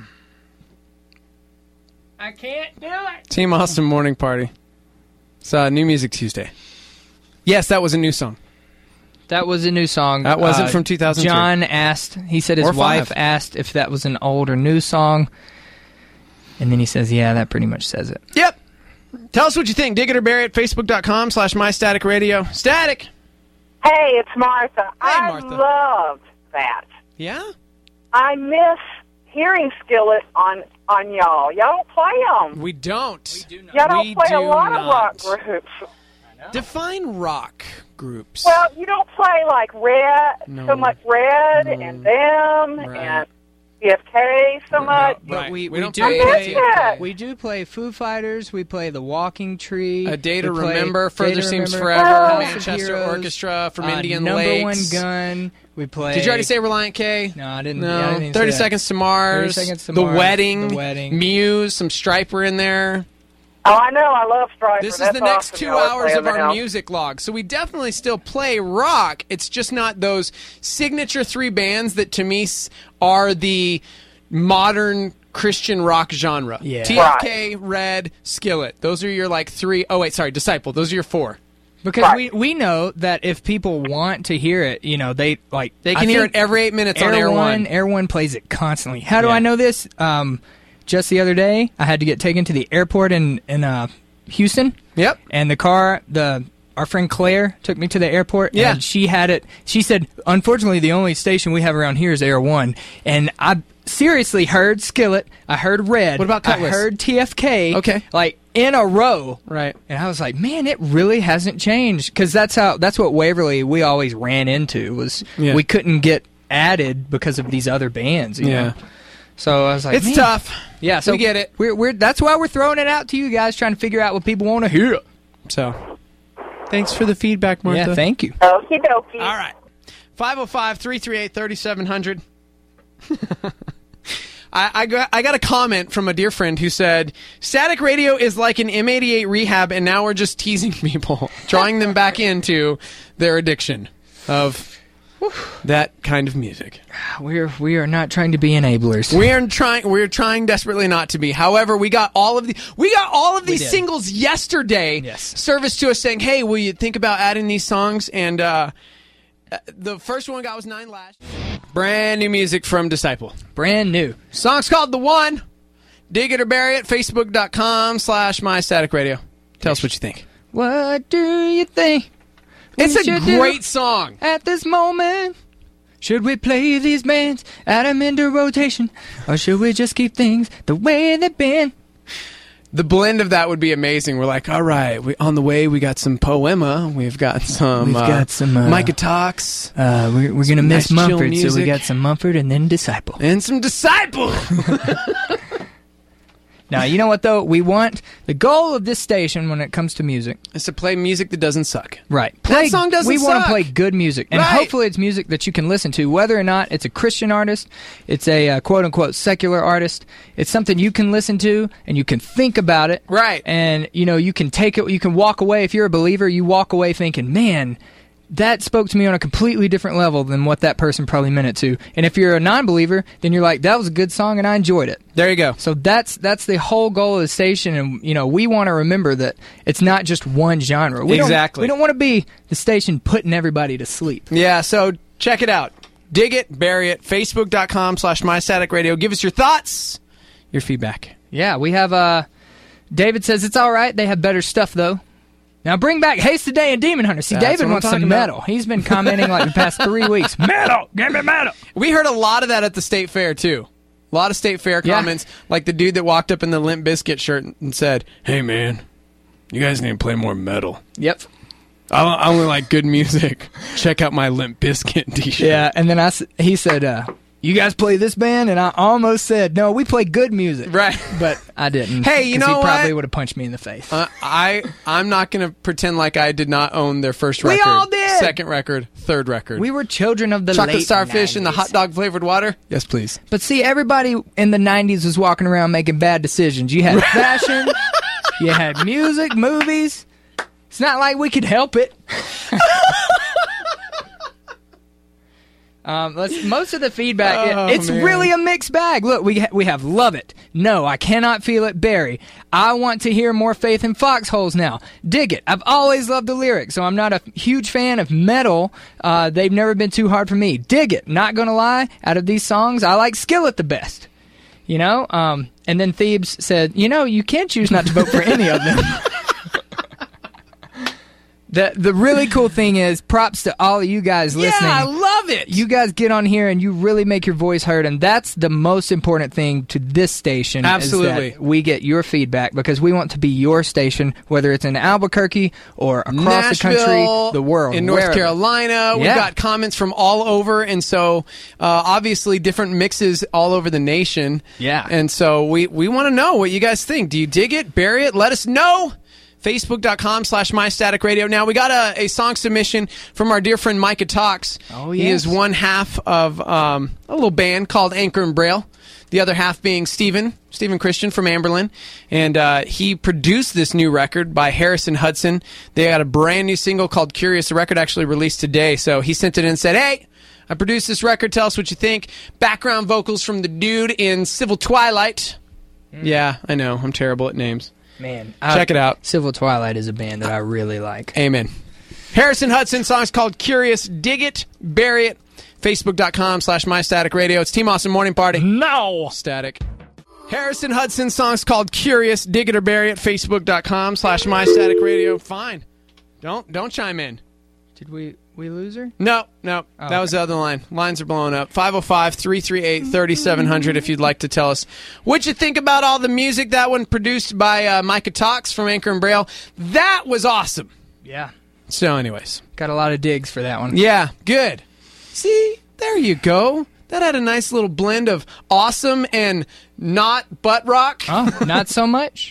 I can't do it. Team Austin Morning Party. It's uh, New Music Tuesday. Yes, that was a new song. That was a new song. That wasn't from two thousand three. John asked, he said his Or five. wife asked if that was an old or new song. And then he says, yeah, that pretty much says it. Yep. Tell us what you think. Dig it or bury it. Facebook dot com slash My Static Radio. Static. Hey, it's Martha. I Martha. loved that. Yeah? I miss hearing Skillet on on y'all. Y'all don't play them. We don't. We do Y'all don't We play a do lot not. of rock groups. Define rock groups. Well, you don't play like Red, No. so much Red No. and them Right. and T F K so much. But Right. we, We we, don't do play play, T F K. we do play Foo Fighters. We play The Walking Tree. A Day to we play Remember, Day Further to Seems Remember, Forever, House of Manchester Heroes, Orchestra from uh, Indian Number Lakes. One Gun. We play. Did you already say Reliant K? No, I didn't. No. yeah, I didn't even thirty say that. Seconds to Mars. thirty Seconds to the Mars, Wedding. The Wedding. Muse. Some Striper in there. Oh, I know. I love Striper. This is That's the next awesome. two I love hours playing of the our house. music log. So we definitely still play rock. It's just not those signature three bands that to me s- are the modern Christian rock genre. Yeah. T F K, Red, Skillet. Those are your like three oh wait, sorry, Disciple. Those are your four. Because Right. we, we know that if people want to hear it, you know, they like They I can hear it think every eight minutes on Air Air One. One. Air One plays it constantly. How do Yeah. I know this? Um, just the other day, I had to get taken to the airport in in uh, Houston. Yep. And the car, the our friend Claire took me to the airport. Yeah. And she had it. She said, unfortunately, the only station we have around here is Air One. And I seriously heard Skillet. I heard Red. What about Cutlass? I heard T F K. Okay. Like in a row. Right. And I was like, man, it really hasn't changed. Because that's how that's what Waverly we always ran into was Yeah. we couldn't get added because of these other bands. You Yeah. know? So I was like, It's man. tough. Yeah, so We get it. We're, we're that's why we're throwing it out to you guys, trying to figure out what people want to hear. So thanks for the feedback, Martha. Yeah, thank you. Okie dokie. All right. five oh five, three three eight, three seven zero zero. I, I, got, I got a comment from a dear friend who said, Static Radio is like an M eighty-eight rehab, and now we're just teasing people, drawing them back into their addiction of that kind of music. We're we are not trying to be enablers. We are trying. We're trying desperately not to be. However, we got all of the we got all of these did. singles yesterday. Yes. Service to us saying, "Hey, will you think about adding these songs?" And uh, uh, the first one got was Nine Lash. Brand new music from Disciple. Brand new. Song's called The One. Dig it or bury it. Facebook.com slash My Static Radio. Tell us what you think. What do you think? we It's a should do great song. at this moment? Should we play these bands, add them into rotation, or should we just keep things the way they've been? The blend of that would be amazing. We're like, all right, we, on the way, we got some Poema. We've got some, We've uh, got some, uh, Micah Talks. Uh, we're we're gonna miss nice chill Mumford, so we music. got some Mumford and then Disciple. And some Disciple. Now, you know what, though? We want the goal of this station when it comes to music. Is to play music that doesn't suck. Right. That Play, song doesn't We want suck. to play good music. And Right. hopefully it's music that you can listen to, whether or not it's a Christian artist, it's a uh, quote-unquote secular artist. It's something you can listen to and you can think about it. Right. And, you know, you can take it, you can walk away. If you're a believer, you walk away thinking, man, that spoke to me on a completely different level than what that person probably meant it to. And if you're a non-believer, then you're like, that was a good song and I enjoyed it. There you go. So that's that's the whole goal of the station, and you know we want to remember that it's not just one genre. We Exactly. Don't, we don't want to be the station putting everybody to sleep. Yeah, so check it out. Dig it, bury it. Facebook.com slash My Static Radio. Give us your thoughts, your feedback. Yeah, we have. Uh, David says it's all right. They have better stuff though. Now bring back Haste Today and Demon Hunter. See, That's David what I'm wants some talking about. metal. He's been commenting like the past three weeks. Metal, give me metal. We heard a lot of that at the State Fair, too. A lot of State Fair Yeah. comments, like the dude that walked up in the Limp Bizkit shirt and said, hey, man, you guys need to play more metal. Yep. I, I only like good music. Check out my Limp Bizkit t-shirt. Yeah, and then I s- he said, uh, "You guys play this band?" And I almost said, "No, we play good music." Right. But I didn't. Hey, you 'cause know he probably what? would have punched me in the face. Uh, I, I'm not going to pretend like I did not own their first We record. all did. Second record, third record. We were children of the Chocolate late Starfish and the nineties. hot dog flavored water? Yes, please. But see, everybody in the nineties was walking around making bad decisions. You had fashion, you had music, movies. It's not like we could help it. um, let's, most of the feedback, Oh, it's man. really a mixed bag. Look, we ha- we have Love It. No, I cannot feel it. Barry. I want to hear more Faith in Foxholes now. Dig It. I've always loved the lyrics, so I'm not a huge fan of metal. Uh, they've never been too hard for me. Dig It. Not gonna lie, out of these songs, I like Skillet the best. You know? Um, and then Thebes said, you know, you can choose not to vote for any of them. The the really cool thing is, props to all of you guys listening. Yeah, I love love it. You guys get on here and you really make your voice heard, and that's the most important thing to this station. Absolutely. Is that we get your feedback because we want to be your station, whether it's in Albuquerque or across Nashville, the country, the world. in North wherever. Carolina. We've Yeah. got comments from all over, and so uh, obviously different mixes all over the nation. Yeah. And so we, we want to know what you guys think. Do you dig it? Bury it? Let us know. Facebook.com slash MyStaticRadio. Now, we got a, a song submission from our dear friend Micah Talks. Oh, He yes. is one half of um, a little band called Anchor and Braille. The other half being Stephen, Stephen Christian from Amberlin. And uh, he produced this new record by Harrison Hudson. They got a brand new single called Curious. The record actually released today. So he sent it in and said, hey, I produced this record. Tell us what you think. Background vocals from the dude in Civil Twilight. Mm. Yeah, I know. I'm terrible at names. Man, Check I, it out. Civil Twilight is a band that I really like. Amen. Harrison Hudson, song's called Curious. Dig it, bury it. Facebook.com slash MyStaticRadio. It's Team Awesome Morning Party. No! Static. Harrison Hudson, song's called Curious. Dig it or bury it. Facebook.com slash MyStaticRadio. Fine. Don't don't chime in. Did we we lose her? No, no. Oh, that was the other line. Lines are blowing up. five oh five, three three eight, three seven zero zero if you'd like to tell us what you think about all the music. That one produced by uh, Micah Talks from Anchor and Braille. That was awesome. Yeah. So anyways. Got a lot of digs for that one. Yeah, good. See, there you go. That had a nice little blend of awesome and not butt rock. Oh, not so much.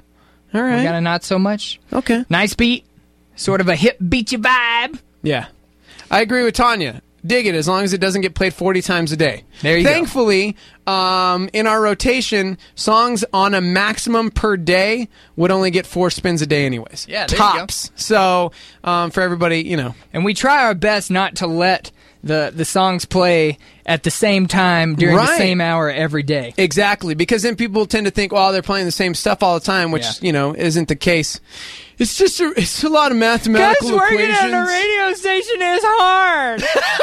All right. We got a not so much. Okay. Nice beat. Sort of a hip beat you vibe. Yeah. I agree with Tanya. Dig it as long as it doesn't get played forty times a day. There you go. Thankfully, um, in our rotation, songs on a maximum per day would only get four spins a day anyways. Yeah, there you go. Tops. So, um, for everybody, you know. And we try our best not to let the, the songs play at the same time during Right. the same hour every day. Exactly, because then people tend to think, well, they're playing the same stuff all the time, which, Yeah. you know, isn't the case. It's just a, it's a lot of mathematical Guys, working equations. at a radio station is hard.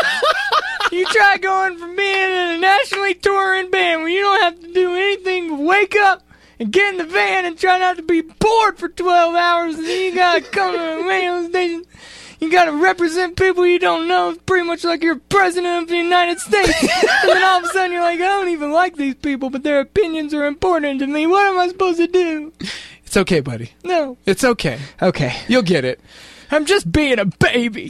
You try going from being in a nationally touring band where you don't have to do anything but wake up and get in the van and try not to be bored for twelve hours, and then you gotta come to a radio station. You gotta represent people you don't know. It's pretty much like you're president of the United States. And then all of a sudden you're like, I don't even like these people, but their opinions are important to me. What am I supposed to do? It's okay, buddy. No. It's okay. Okay. You'll get it. I'm just being a baby.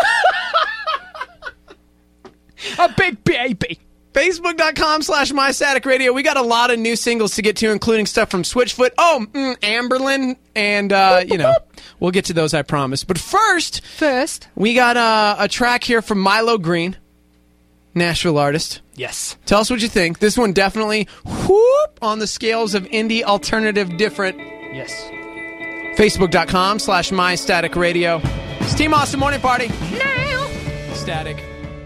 A big baby. Facebook.com slash MyStaticRadio. We got a lot of new singles to get to, including stuff from Switchfoot. Oh, mm, Amberlin. And, uh, you know, we'll get to those, I promise. But first, First. we got uh, a track here from Milo Green, Nashville artist. Yes. Tell us what you think. This one definitely whoop on the scales of indie alternative different. Yes. Facebook.com slash MyStaticRadio. It's Team Awesome Morning Party. Now. Static.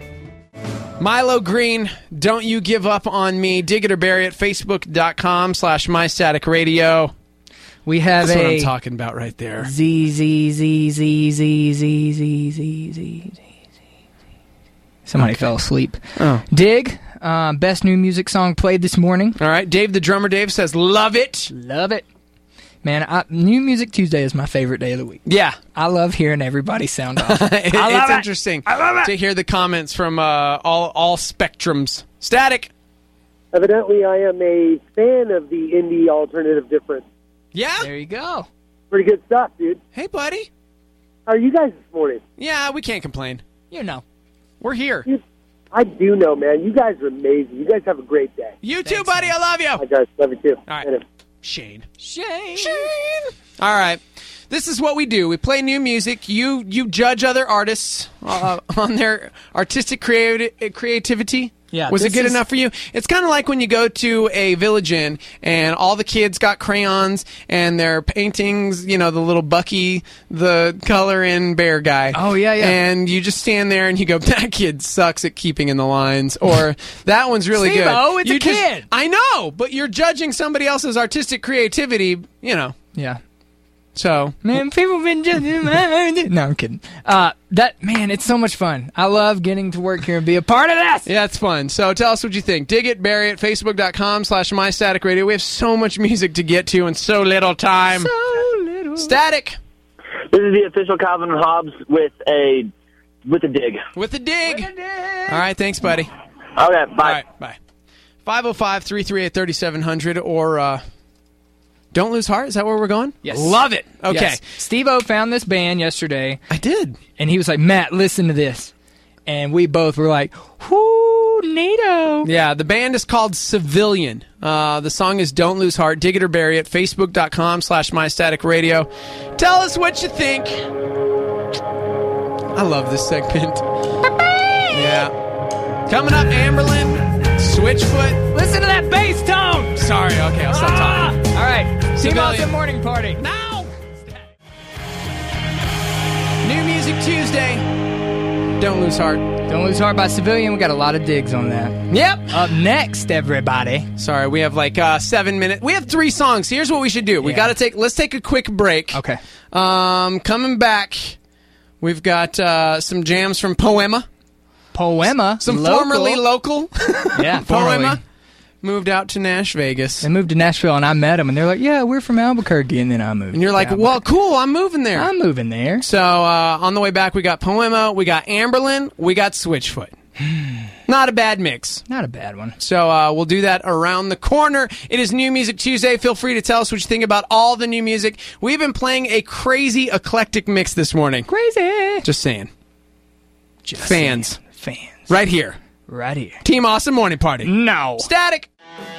Milo Green, Don't You Give Up on Me. Dig it or bury it. Facebook.com slash MyStaticRadio. We have That's a what I'm talking about right there. Z Z Z Z Z Z Z Z Z Z. Somebody fell asleep. Oh. Dig, uh, best new music song played this morning. All right. Dave the drummer Dave says, love it. Love it. Man, I, New Music Tuesday is my favorite day of the week. Yeah. I love hearing everybody sound off. It- I love it's it. interesting I love it. to hear the comments from uh, all, all spectrums. Static. Evidently, I am a fan of the indie alternative difference. Yeah? There you go. Pretty good stuff, dude. Hey, buddy. How are you guys this morning? Yeah, we can't complain. You know. We're here. You, I do know, man. You guys are amazing. You guys have a great day. You too, buddy. I love you. Hi, guys. Love you, too. All right. Later. Shane. Shane. Shane. All right. This is what we do. We play new music. You you judge other artists uh, on their artistic creati- creativity. Yeah, Was it this good is- enough for you? It's kind of like when you go to a Village Inn and all the kids got crayons and their paintings, you know, the little Bucky, the color in bear guy. Oh, yeah, yeah. And you just stand there and you go, that kid sucks at keeping in the lines. Or that one's really good. Steve-O, it's You a just- kid. I know, but you're judging somebody else's artistic creativity, you know. Yeah. So, Man, people been judging my... No, I'm kidding. Uh, that, man, it's so much fun. I love getting to work here and be a part of this. yeah, it's fun. So tell us what you think. Dig it, bury it, Facebook.com slash MyStaticRadio. We have so much music to get to in so little time. So little. Static. This is the official Calvin and Hobbes with a with a dig. With a dig. With a dig. All right, thanks, buddy. Okay, bye. All right, bye. five oh five, three three eight, three seven zero zero or uh, Don't Lose Heart. Is that where we're going? Yes. Love it. Okay. Yes. Steve-O found this band yesterday. I did. And he was like, Matt, listen to this. And we both were like, whoo, NATO. Yeah, the band is called Civilian. Uh, the song is Don't Lose Heart. Dig it or bury it. Facebook.com slash MyStaticRadio. Tell us what you think. I love this segment. Yeah. Coming up, Amberlin, Switchfoot. Listen to that bass tone. Sorry, okay, I'll stop ah! talking. All right, Team Civilian. Awesome Morning Party. Now! New Music Tuesday. Don't Lose Heart. Don't Lose Heart by Civilian. We got a lot of digs on that. Yep. Up next, everybody. Sorry, we have like uh, seven minutes. We have three songs. Here's what we should do. We Yeah. got to take. Let's take a quick break. Okay. Um, coming back, we've got uh, some jams from Poema. Poema. Some local. formerly local. Yeah, formerly. Poema moved out to Nash Vegas. They moved to Nashville, and I met them, and they're like, "Yeah, we're from Albuquerque," and then I moved. And you're like, "Well, cool. I'm moving there. I'm moving there." So uh, on the way back, we got Poema, we got Amberlin, we got Switchfoot. Not a bad mix. Not a bad one. So uh, we'll do that around the corner. It is New Music Tuesday. Feel free to tell us what you think about all the new music. We've been playing a crazy eclectic mix this morning. Crazy. Just saying. Just Fans. saying. Fans. Right here. Right here. Team Awesome Morning Party. No. Static.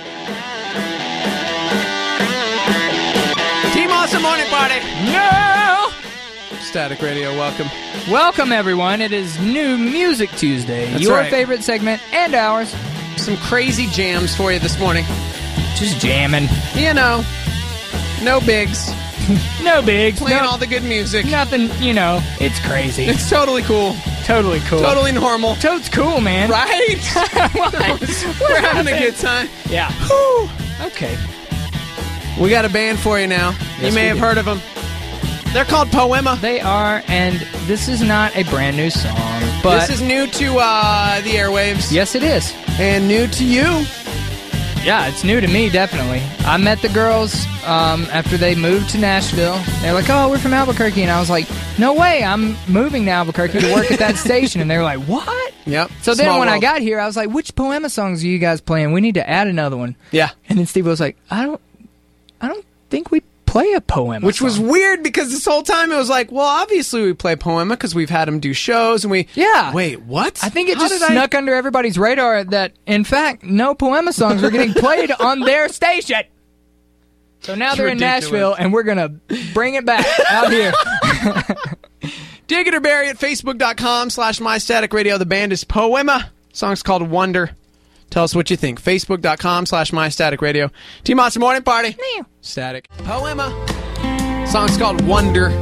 Team Awesome Morning Party. No. Static Radio, welcome. Welcome, everyone. It is New Music Tuesday. That's Your right. favorite segment and ours. Some crazy jams for you this morning. Just jamming. You know, no bigs. No bigs. Playing no, all the good music. Nothing, you know, it's crazy. It's totally cool. Totally cool. Totally normal. Toad's cool, man. Right? We're having a good time. Yeah. Whew. Okay. We got a band for you now. Yes, you may we have do. heard of them. They're called Poema. They are, and this is not a brand new song, but This is new to uh, the airwaves. yes, it is. And new to you. Yeah, it's new to me, definitely. I met the girls um, after they moved to Nashville. They're like, "Oh, we're from Albuquerque," and I was like, "No way, I'm moving to Albuquerque to work at that station." And they were like, "What?" Yep. So then Small when I world. got here, I was like, "Which Poema songs are you guys playing? We need to add another one." Yeah. And then Steve was like, "I don't, I don't think we play a Poema Which song." was weird because this whole time it was like, well, obviously we play Poema because we've had them do shows and we... Yeah. Wait, what? I think it How just did I- snuck under everybody's radar that, in fact, no Poema songs were getting played on their station. So now they're in ridiculous. Nashville, and we're going to bring it back out here. Dig it or bury it, Facebook.com slash MyStaticRadio. The band is Poema. Song's called Wonder. Tell us what you think. Facebook.com slash MyStaticRadio. Team Awesome Morning Party. Static. Poema. Song's called Wonder.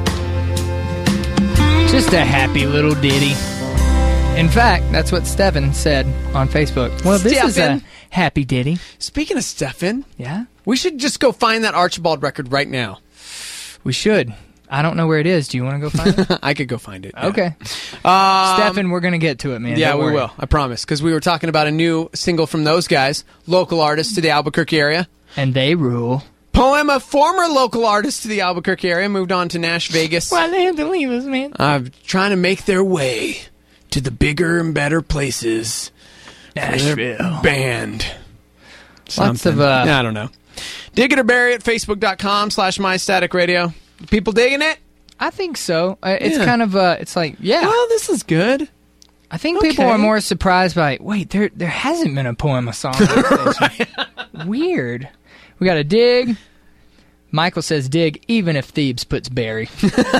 Just a happy little ditty. In fact, that's what Stefan said on Facebook. Well, this is Stefan. a happy ditty. Speaking of Stefan, Yeah? we should just go find that Archibald record right now. We should. I don't know where it is. Do you want to go find it? I could go find it. yeah. Okay. Um, Stefan, we're going to get to it, man. Yeah, Don't we worry. will. I promise. Because we were talking about a new single from those guys, local artists to the Albuquerque area. And they rule. Poema, former local artist to the Albuquerque area, moved on to Nash Vegas. Why they have to leave us, man? Uh, trying to make their way to the bigger and better places. for their Nashville. Band. Lots Something. of, uh... I don't know. Dig it or bury it, Facebook.com slash MyStaticRadio. People digging it? I think so. Uh, it's Yeah. kind of, uh, it's like, yeah. Well, this is good. I think people Okay. are more surprised by, wait, there there hasn't been a Poema song on this station. Weird. We got a dig. Michael says dig, even if Thebes puts Barry.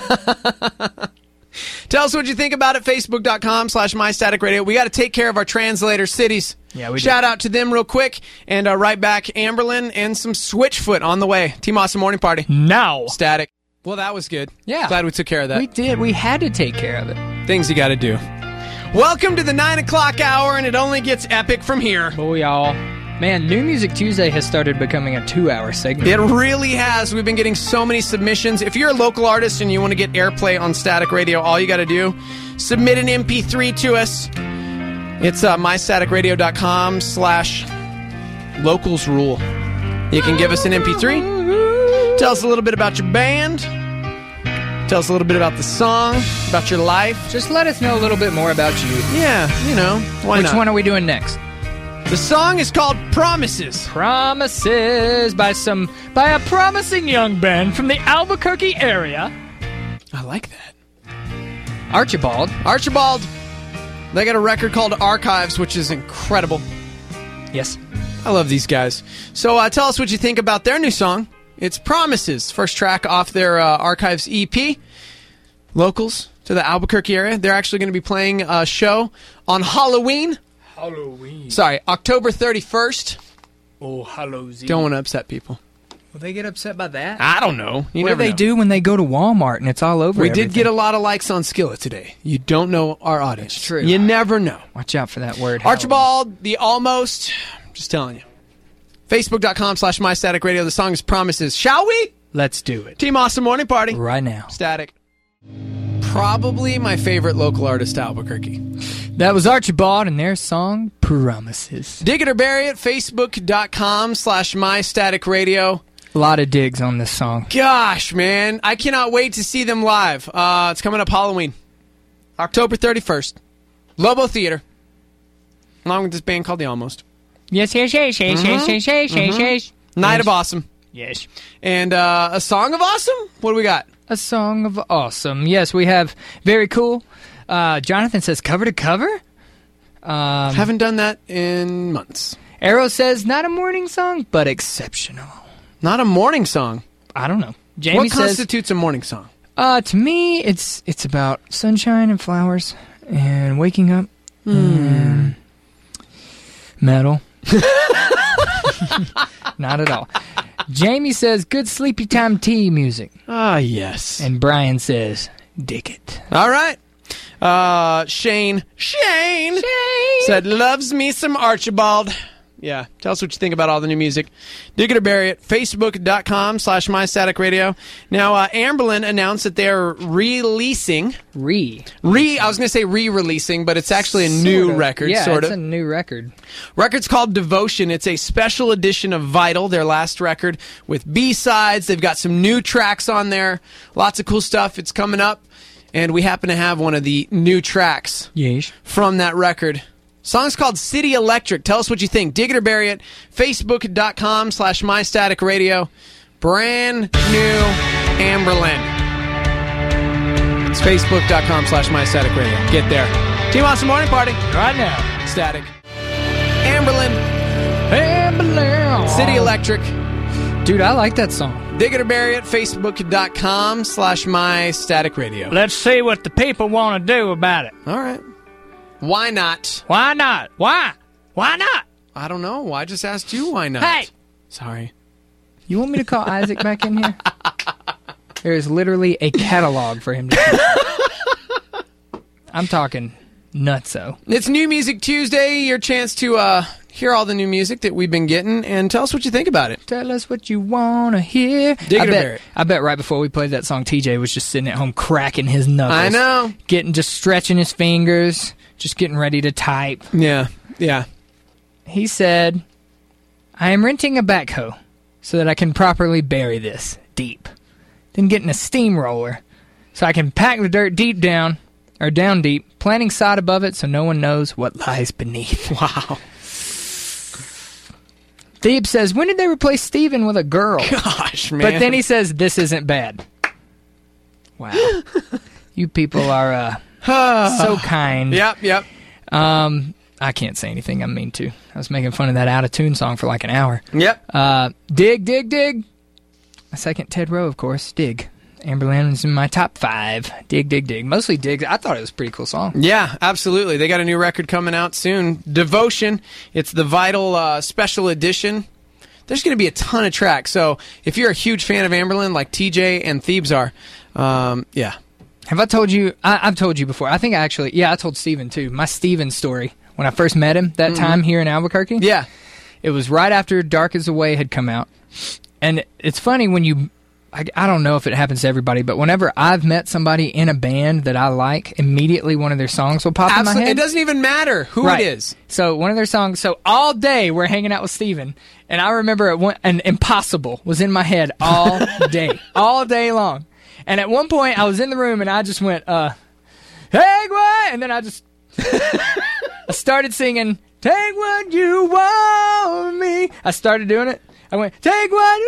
Tell us what you think about it. Facebook.com slash MyStaticRadio. We got to take care of our translator cities. Yeah, we do. Shout out to them real quick. And uh, right back, Amberlin and some Switchfoot on the way. Team Awesome Morning Party. Now. Static. Well, that was good. Yeah. Glad we took care of that. We did. We had to take care of it. Things you got to do. Welcome to the nine o'clock hour, and it only gets epic from here. Boy, y'all. Man, New Music Tuesday has started becoming a two-hour segment. It really has. We've been getting so many submissions. If you're a local artist and you want to get airplay on Static Radio, all you got to do, submit an M P three to us. It's uh, MyStaticRadio.com slash locals rule. You can give us an M P three. Tell us a little bit about your band. Tell us a little bit about the song, about your life. Just let us know a little bit more about you. Yeah, you know, why Which not? one are we doing next? The song is called Promises. Promises by some by a promising young band from the Albuquerque area. I like that. Archibald. Archibald. They got a record called Archives, which is incredible. Yes. I love these guys. So uh, tell us what you think about their new song. It's Promises, first track off their uh, Archives E P. Locals to the Albuquerque area. They're actually going to be playing a show on Halloween. Halloween. Sorry, October thirty-first. Oh, Halloween. Don't want to upset people. Will they get upset by that? I don't know. You what do never they know. do when they go to Walmart and it's all over We everything? did get a lot of likes on Skillet today. You don't know our audience. It's true. You never know. Watch out for that word. Archibald, the Almost. Just telling you. Facebook.com slash My Static Radio. The song is Promises. Shall we? Let's do it. Team Awesome Morning Party. Right now. Static. Probably my favorite local artist, Albuquerque. That was Archibald and their song, Promises. Dig it or bury it. Facebook.com slash My Static Radio. A lot of digs on this song. Gosh, man. I cannot wait to see them live. Uh, it's coming up Halloween. October thirty-first. Lobo Theater. Along with this band called The Almost. Yes, yes, yes, yes, yes, yes, yes, yes, yes. Night of Awesome. Yes. And uh, a Song of Awesome? What do we got? A Song of Awesome. Yes, we have Very Cool. Uh, Jonathan says cover to cover. Um, Haven't done that in months. Arrow says not a morning song, but exceptional. Not a morning song. I don't know. Jamie what says, constitutes a morning song? Uh, to me, it's it's about sunshine and flowers and waking up. Mm. Metal. Not at all. Jamie says good sleepy time tea music. Ah, yes. And Brian says dig it. All right. Uh, Shane. Shane. Shane. Said loves me some Archibald. Yeah. Tell us what you think about all the new music. Dig it or bury it. Facebook.com slash My Static Radio. Now, uh, Amberlin announced that they're releasing. Re. Re. I was going to say re-releasing, but it's actually a new Sort of. record. Yeah, sort it's of. a new record. Record's called Devotion. It's a special edition of Vital, their last record, with B-sides. They've got some new tracks on there. Lots of cool stuff. It's coming up. And we happen to have one of the new tracks yes. from that record. Song's called City Electric. Tell us what you think. Dig it or bury it. Facebook.com slash My Static Radio. Brand new Amberlin. It's Facebook.com slash My Static Radio. Get there. Team Awesome Morning Party. Right now. Static. Amberlin. Amberlin. City Electric. Dude, I like that song. Dig it or bury it. Facebook.com slash My Static Radio. Let's see what the people want to do about it. All right. Why not? Why not? Why? Why not? I don't know. I just asked you why not. Hey! Sorry. You want me to call Isaac back in here? There is literally a catalog for him to see. I'm talking nutso. It's New Music Tuesday. Your chance to uh, hear all the new music that we've been getting and tell us what you think about it. Tell us what you want to hear. Dig I it or bet, bury it. I bet right before we played that song, T J was just sitting at home cracking his knuckles. I know. Getting, just stretching his fingers. Just getting ready to type. Yeah, yeah. He said, I am renting a backhoe so that I can properly bury this deep. Then getting a steamroller so I can pack the dirt deep down, or down deep, planting sod above it so no one knows what lies beneath. Wow. Thebes says, when did they replace Steven with a girl? Gosh, man. But then he says, this isn't bad. Wow. You people are... uh so kind. Yep, yep. Um, I can't say anything. I mean to. I was making fun of that out of tune song for like an hour. Yep. Uh, dig, dig, dig. My second Ted Rowe, of course. Dig. Amberlin is in my top five. Dig, dig, dig. Mostly dig. I thought it was a pretty cool song. Yeah, absolutely. They got a new record coming out soon. Devotion. It's the Vital uh, Special Edition. There's going to be a ton of tracks. So if you're a huge fan of Amberlin, like T J and Thebes are, um, yeah. Have I told you? I, I've told you before. I think I actually, yeah, I told Steven too. My Steven story when I first met him that mm-hmm. time here in Albuquerque. Yeah. It was right after Dark Is the Way had come out. And it's funny when you, I, I don't know if it happens to everybody, but whenever I've met somebody in a band that I like, immediately one of their songs will pop Absolutely. in my head. It doesn't even matter who right. it is. So one of their songs, so all day we're hanging out with Steven, and I remember it went, an Impossible was in my head all day, all day long. And at one point, I was in the room, and I just went, uh, take what? And then I just I started singing, take what you want me. I started doing it. I went, take what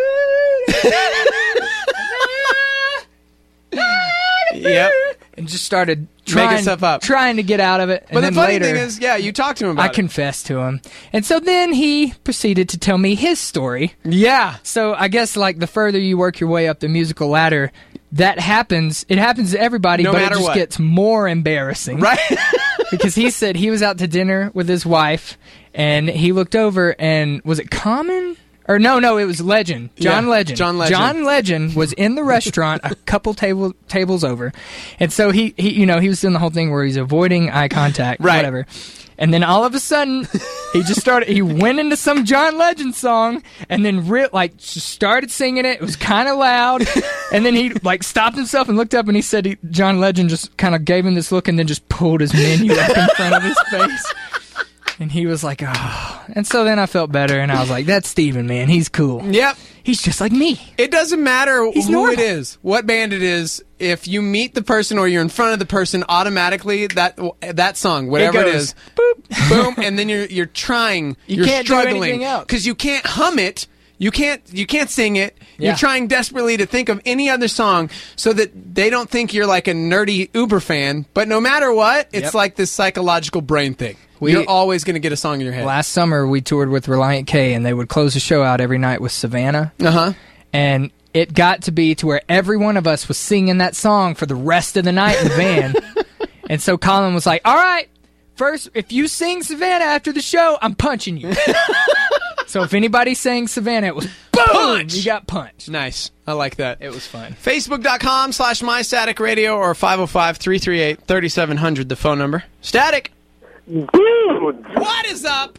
Yep. And just started trying, Making stuff up. trying to get out of it. And But the then funny later, thing is, yeah, you talked to him about I it. confessed to him. And so then he proceeded to tell me his story. Yeah. So I guess, like, the further you work your way up the musical ladder, that happens. It happens to everybody, No but it matter just what. gets more embarrassing. Right? Because he said he was out to dinner with his wife, and he looked over, and was it Common? Or no, no, it was Legend. John Yeah, Legend. John Legend. John Legend was in the restaurant a couple table tables over. And so he, he you know, he was doing the whole thing where he's avoiding eye contact, Right. whatever. And then all of a sudden, he just started, he went into some John Legend song, and then re- like just started singing it. It was kind of loud. And then he like stopped himself and looked up, and he said he, John Legend just kind of gave him this look and then just pulled his menu up in front of his face. And he was like, oh. And so then I felt better, and I was like, that's Steven, man. He's cool. Yep. He's just like me. It doesn't matter He's who normal. it is, what band it is. If you meet the person or you're in front of the person, automatically that that song, whatever it, goes, is, boop, boom, and then you're you're trying, You are can't do struggling anything else. because you can't hum it. You can't you can't sing it. Yeah. You're trying desperately to think of any other song so that they don't think you're like a nerdy Uber fan. But no matter what, it's Yep. like this psychological brain thing. We- you're always going to get a song in your head. Last summer, we toured with Reliant K, and they would close the show out every night with Savannah. Uh huh. And it got to be to where every one of us was singing that song for the rest of the night in the van. And so Colin was like, all right, first, if you sing Savannah after the show, I'm punching you. So if anybody sang Savannah, it was boom! Punch! You got punched. Nice. I like that. It was fun. Facebook.com slash MyStaticRadio or five oh five, three three eight, three seven zero zero, the phone number. Static. Dude, What is up?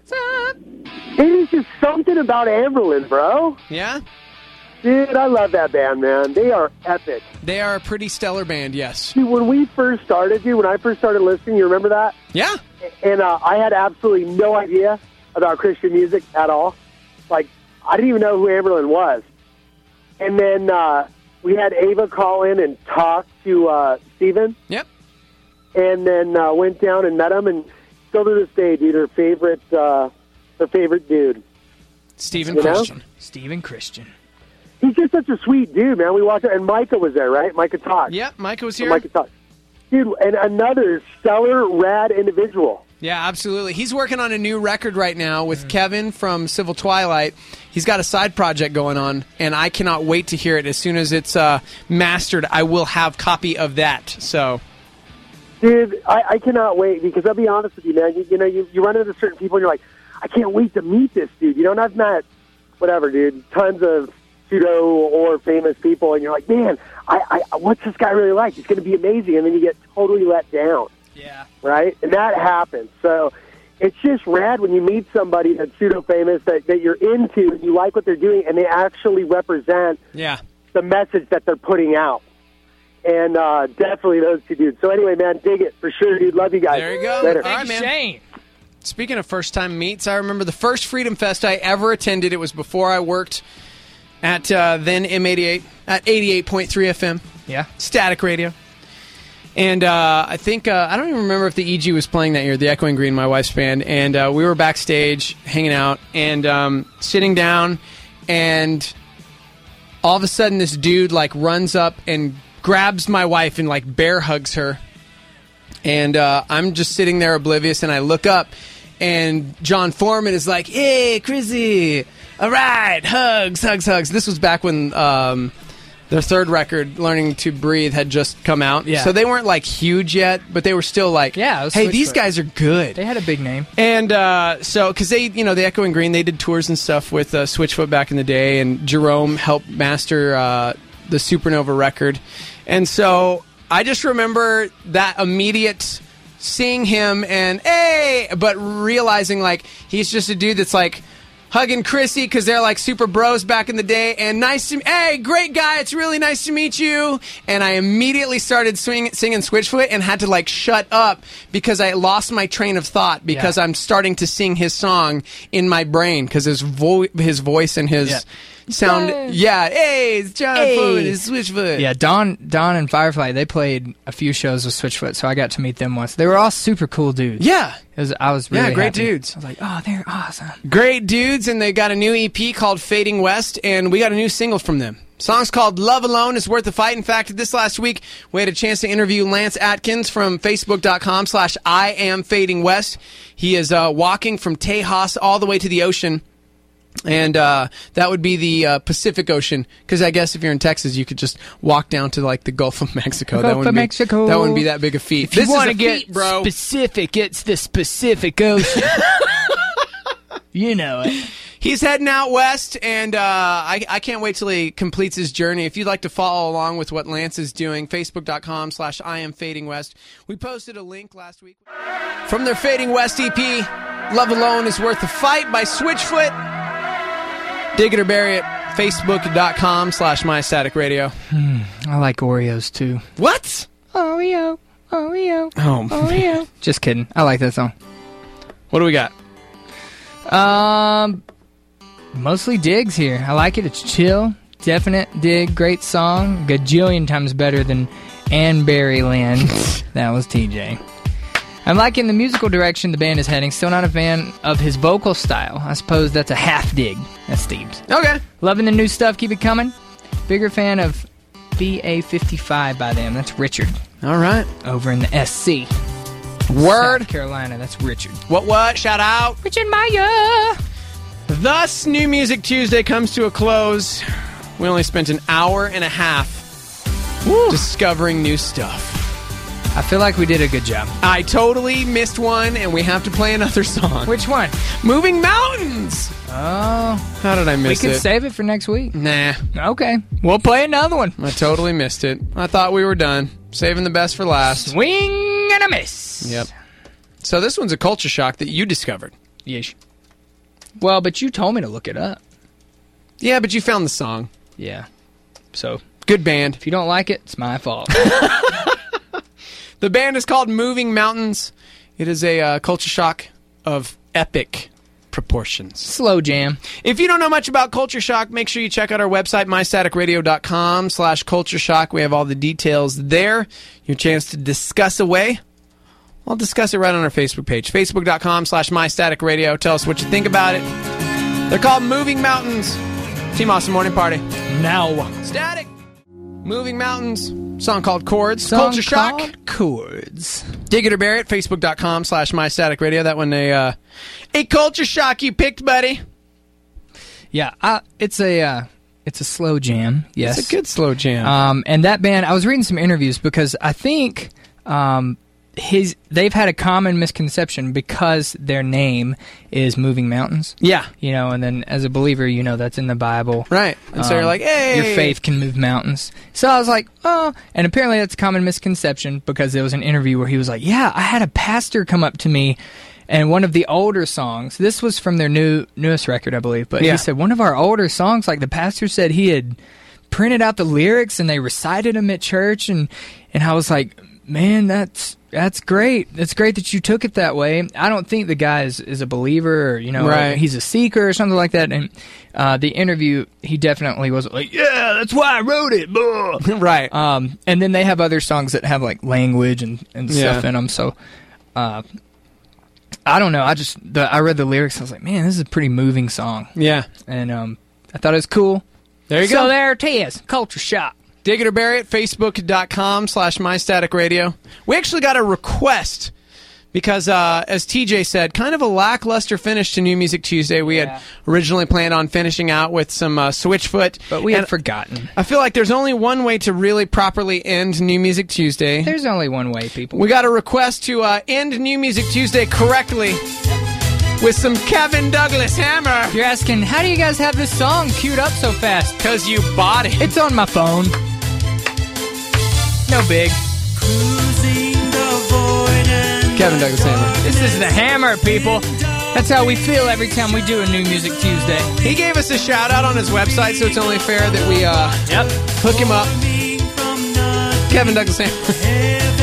it is just something about Amberlin, bro. Yeah? Dude, I love that band, man. They are epic. They are a pretty stellar band, yes. Dude, when we first started, dude, when I first started listening, you remember that? Yeah? And uh, I had absolutely no idea about Christian music at all. Like, I didn't even know who Amberlin was. And then uh, we had Ava call in and talk to uh, Steven. Yep. And then uh, went down and met him, and still to this day, dude, her favorite, uh, her favorite dude. Stephen You know? Christian. Stephen Christian. He's just such a sweet dude, man. We watched it, and Micah was there, right? Micah talked. Yep, Micah was So here. Micah talked. Dude, and another stellar, rad individual. Yeah, absolutely. He's working on a new record right now with Kevin from Civil Twilight. He's got a side project going on, and I cannot wait to hear it. As soon as it's uh, mastered, I will have copy of that. So, Dude, I, I cannot wait, because I'll be honest with you, man. You, you know, you, you run into certain people, and you're like, I can't wait to meet this dude. You know, and I've met, whatever, dude, tons of pseudo or famous people, and you're like, man, I, I what's this guy really like? He's going to be amazing, and then you get totally let down. Yeah. Right? And that happens. So it's just rad when you meet somebody that's pseudo-famous that, that you're into and you like what they're doing, and they actually represent yeah. the message that they're putting out. And uh, definitely those two dudes. So anyway, man, dig it. For sure, dude. Love you guys. There you go. Later. All right, man. Shane. Speaking of first-time meets, I remember the first Freedom Fest I ever attended. It was before I worked at uh, then M eighty-eight, at eighty-eight point three F M. Yeah. Static Radio. And uh, I think, uh, I don't even remember if the E G was playing that year, the Echoing Green, my wife's band. And uh, we were backstage hanging out and um, sitting down, and all of a sudden this dude like runs up and grabs my wife and like bear hugs her. And uh, I'm just sitting there oblivious, and I look up, and John Foreman is like, hey, Chrissy, all right, hugs, hugs, hugs. This was back when um, their third record, Learning to Breathe, had just come out. Yeah. So they weren't like huge yet, but they were still like, Yeah, it was hey, these Switchfoot. guys are good. They had a big name. And uh, so, because they, you know, the Echoing Green, they did tours and stuff with uh, Switchfoot back in the day, and Jerome helped master uh, the Supernova record. And so I just remember that immediate seeing him and, hey, but realizing, like, he's just a dude that's, like, hugging Chrissy because they're, like, super bros back in the day. And nice to, hey, great guy, it's really nice to meet you. And I immediately started swing, singing Switchfoot and had to, like, shut up because I lost my train of thought because Yeah. I'm starting to sing his song in my brain because his, vo- his voice and his... Yeah. sound. Hey. Yeah, hey, it's John Hey. Foot, it's Switchfoot. Yeah, Don, Don and Firefly, they played a few shows with Switchfoot, so I got to meet them once. They were all super cool dudes. Yeah. It was, I was really Yeah, great happy. dudes. I was like, oh, they're awesome. Great dudes, and they got a new E P called Fading West, and we got a new single from them. Song's called Love Alone is Worth the Fight. In fact, this last week, we had a chance to interview Lance Atkins from Facebook.com slash I am Fading West. He is uh, walking from Tejas all the way to the ocean. And uh, that would be the uh, Pacific Ocean, because I guess if you're in Texas, you could just walk down to like the Gulf of Mexico. Gulf that of wouldn't be, Mexico. That wouldn't be that big a feat. If you this want is to a get feat, bro. specific, it's the Pacific Ocean. You know it. He's heading out west, and uh, I, I can't wait till he completes his journey. If you'd like to follow along with what Lance is doing, Facebook.com slash I am Fading West. We posted a link last week from their Fading West E P, Love Alone is Worth the Fight by Switchfoot. Dig it or bury it, Facebook.com slash My Static Radio. Hmm, I like Oreos, too. What? Oreo, Oreo, Oh, Oreo. Just kidding. I like that song. What do we got? Um, mostly digs here. I like it. It's chill. Definite dig. Great song. Gajillion times better than Ann Berryland. That was T J. I'm liking the musical direction the band is heading. Still not a fan of his vocal style. I suppose that's a half dig. That's Steve's. Okay. Loving the new stuff. Keep it coming. Bigger fan of B A fifty-five by them. That's Richard. All right. Over in the S C. Word. South Carolina. That's Richard. What, what? Shout out. Richard Meyer. Thus, New Music Tuesday comes to a close. We only spent an hour and a half Woo. discovering new stuff. I feel like we did a good job. I totally missed one, and we have to play another song. Which one? Moving Mountains. Oh. How did I miss we it? We could save it for next week. Nah. Okay. We'll play another one. I totally missed it. I thought we were done. Saving the best for last. Swing and a miss. Yep. So this one's a culture shock that you discovered. Yeesh. Well, but you told me to look it up. Yeah, but you found the song. Yeah. So. Good band. If you don't like it, it's my fault. The band is called Moving Mountains. It is a uh, culture shock of epic proportions. Slow jam. If you don't know much about Culture Shock, make sure you check out our website, my static radio dot com slash culture shock. We have all the details there. Your chance to discuss away. I'll discuss it right on our Facebook page, Facebook.com slash MyStaticRadio. Tell us what you think about it. They're called Moving Mountains. Team Awesome Morning Party. Now. Static. Moving Mountains. Song called Chords. Song Culture Shock. called Chords. Dig it or bury it. Facebook.com slash MyStaticRadio. That one, a, uh, a Culture Shock you picked, buddy. Yeah, uh, it's a uh, it's a slow jam. Yes, It's a good slow jam. Um, and that band, I was reading some interviews because I think um, his they've had a common misconception because their name is Moving Mountains. Yeah. You know, and then as a believer, you know that's in the Bible. Right. And so you're like, hey. Your faith can move mountains. So I was like, oh. And apparently that's a common misconception because there was an interview where he was like, yeah, I had a pastor come up to me and one of the older songs, this was from their new newest record, I believe, but Yeah. he said one of our older songs, like the pastor said he had printed out the lyrics and they recited them at church. And, and I was like, man, that's that's great. It's great that you took it that way. I don't think the guy is, is a believer or, you know, Right. he's a seeker or something like that. And uh, the interview, he definitely was like, yeah, that's why I wrote it. Blah. Right. Um, and then they have other songs that have, like, language and, and stuff Yeah. in them. So, uh, I don't know. I just, the, I read the lyrics. I was like, man, this is a pretty moving song. Yeah. And um, I thought it was cool. There you so go. So there it is. Culture Shock. Dig it or bury it, Facebook.com slash MyStaticRadio. We actually got a request because, uh, as T J said, kind of a lackluster finish to New Music Tuesday. We Yeah. had originally planned on finishing out with some uh, Switchfoot. But we and had forgotten. I feel like there's only one way to really properly end New Music Tuesday. There's only one way, people. We got a request to uh, end New Music Tuesday correctly with some Kevin Douglas Hammer. You're asking, how do you guys have this song queued up so fast? Because you bought it. It's on my phone. No big. Kevin Douglas Hammer. This is the Hammer, people. That's how we feel every time we do a New Music Tuesday. He gave us a shout out on his website, so it's only fair that we uh, Yep. hook him up. Kevin Douglas Hammer.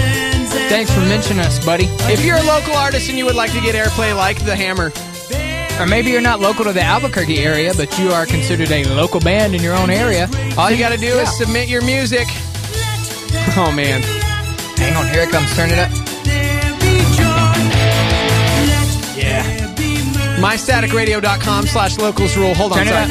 Thanks for mentioning us, buddy. If you're a local artist and you would like to get airplay like the Hammer, Or maybe you're not local to the Albuquerque area, but you are considered a local band in your own area. All you got to do yeah. is submit your music. Oh, man. Hang on, here it comes. Turn it up. Yeah. my static radio dot com slash locals rule. Hold on. Turn it sorry. up.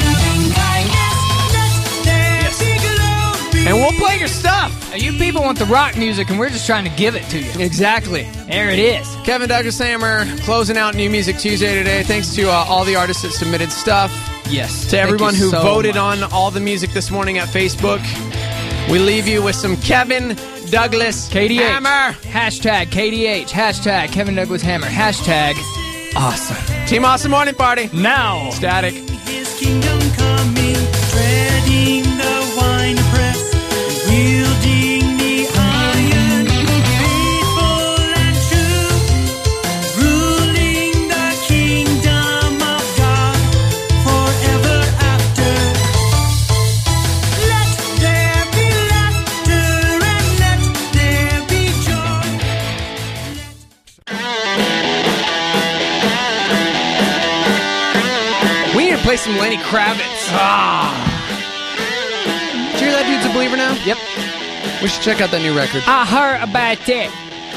Yes. And we'll play your stuff. You people want the rock music, and we're just trying to give it to you. Exactly. There it is. Kevin Douglas Hammer closing out New Music Tuesday today. Thanks to uh, all the artists that submitted stuff. Yes. To everyone who so voted much. on all the music this morning at Facebook. We leave you with some Kevin Douglas K D H. Hammer. Hashtag K D H. Hashtag Kevin Douglas Hammer. Hashtag awesome. Team Awesome Morning Party. Now. Static. His kingdom coming, treading the wine press, wielding the iron, faithful and true, ruling the kingdom of God forever after. Let there be laughter and let there be joy. We need to play some Lenny Kravitz. Ah. Did you hear that dude's a believer now? Yep. We should check out that new record. I heard about it.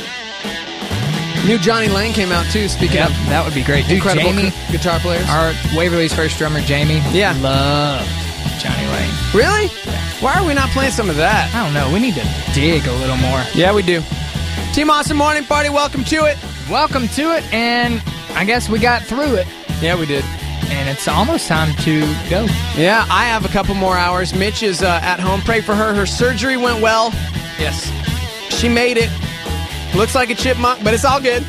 New Johnny Lane came out too, speaking Yep, of. that would be great. Dude, Incredible Jamie, gu- guitar players. Our Waverly's first drummer, Jamie. Yeah. Love Johnny Lane. Really? Why are we not playing some of that? I don't know. We need to dig a little more. Yeah, we do. Team Awesome Morning Party, welcome to it. Welcome to it, and I guess we got through it. Yeah, we did. And it's almost time to go. Yeah, I have a couple more hours. Mitch is uh, at home. Pray for her. Her surgery went well. Yes. She made it. Looks like a chipmunk, but it's all good.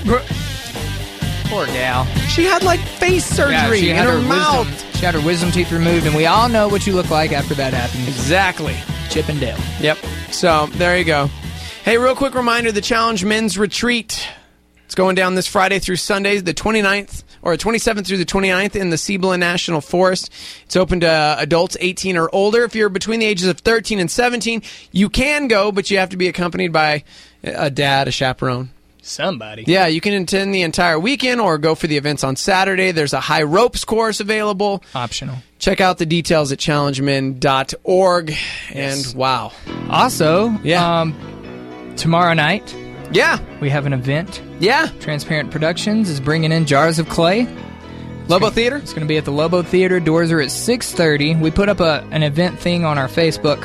Poor gal. She had like face surgery Yeah, she in had her, her mouth. Wisdom, she had her wisdom teeth removed, and we all know what you look like after that happens. Exactly. Chip and Dale. Yep. So, there you go. Hey, real quick reminder, the Challenge Men's Retreat. It's going down this Friday through Sunday, the twenty-ninth, or twenty-seventh through the twenty-ninth in the Cibola National Forest. It's open to uh, adults eighteen or older. If you're between the ages of thirteen and seventeen, you can go, but you have to be accompanied by a dad, a chaperone. Somebody. Yeah, you can attend the entire weekend or go for the events on Saturday. There's a high ropes course available. Optional. Check out the details at challenge men dot org. Yes. And wow. Also, Yeah. um, tomorrow night, Yeah. we have an event. Yeah. Transparent Productions is bringing in Jars of Clay. Lobo gonna, Theater? It's going to be at the Lobo Theater. Doors are at six thirty. We put up a an event thing on our Facebook.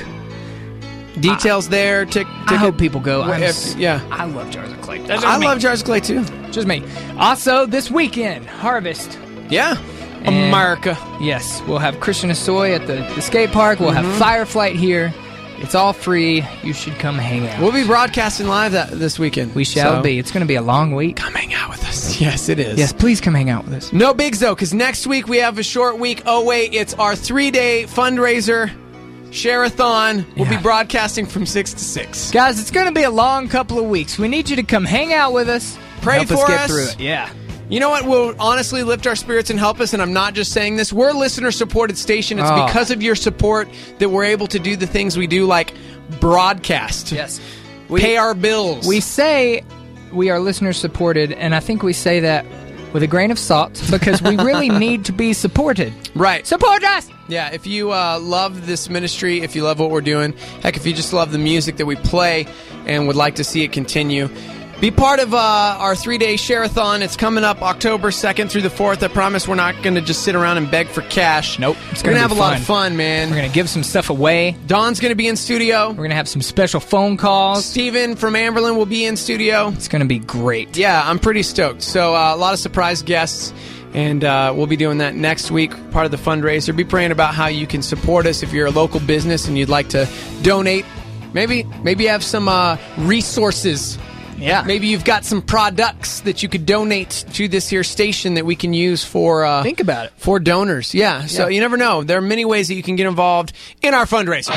Details there. Tick, I hope people go. I'm If- s- yeah. I love Jars of Clay. I love Jars of Clay too. Just me. Also, this weekend, Harvest. Yeah. And- America. Yes, we'll have Christian Asoy at the, the skate park. We'll Mhm. have Fireflight here. It's all free. You should come hang out. We'll be broadcasting live that this weekend. We shall So, be. It's going to be a long week. Come hang out with us. Yes, it is. Yes, please come hang out with us. No bigs though, because next week we have a short week. Oh wait, it's our three-day fundraiser, Share-a-thon. We'll Yeah. be broadcasting from six to six. Guys, it's going to be a long couple of weeks. We need you to come hang out with us. Pray help for us get us. through it. Yeah. You know what will honestly lift our spirits and help us, and I'm not just saying this, we're a listener-supported station. It's Oh. because of your support that we're able to do the things we do, like broadcast. Yes. Pay our bills. We say we are listener supported, and I think we say that with a grain of salt because we really need to be supported. Right. Support us! Yeah, if you uh, love this ministry, if you love what we're doing, heck, if you just love the music that we play and would like to see it continue, be part of uh, our three-day share-a-thon. It's coming up October second through the fourth. I promise we're not going to just sit around and beg for cash. Nope. It's We're going going to to have a lot of fun, man. We're going to give some stuff away. Don's going to be in studio. We're going to have some special phone calls. Steven from Amberlin will be in studio. It's going to be great. Yeah, I'm pretty stoked. So uh, a lot of surprise guests, and uh, we'll be doing that next week, part of the fundraiser. Be praying about how you can support us if you're a local business and you'd like to donate. Maybe, maybe you have some uh, resources. Yeah. Maybe you've got some products that you could donate to this here station that we can use for uh, Think about it. for donors. Yeah. So Yeah. you never know. There are many ways that you can get involved in our fundraiser.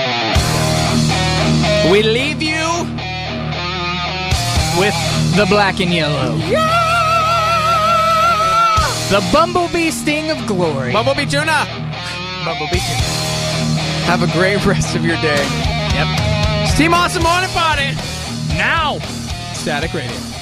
We leave you With the black and yellow. The Bumblebee Sting of Glory. Bumblebee Tuna. Bumblebee Tuna. Have a great rest of your day. Yep. It's Team Awesome Morning Party. Now. Static Radio.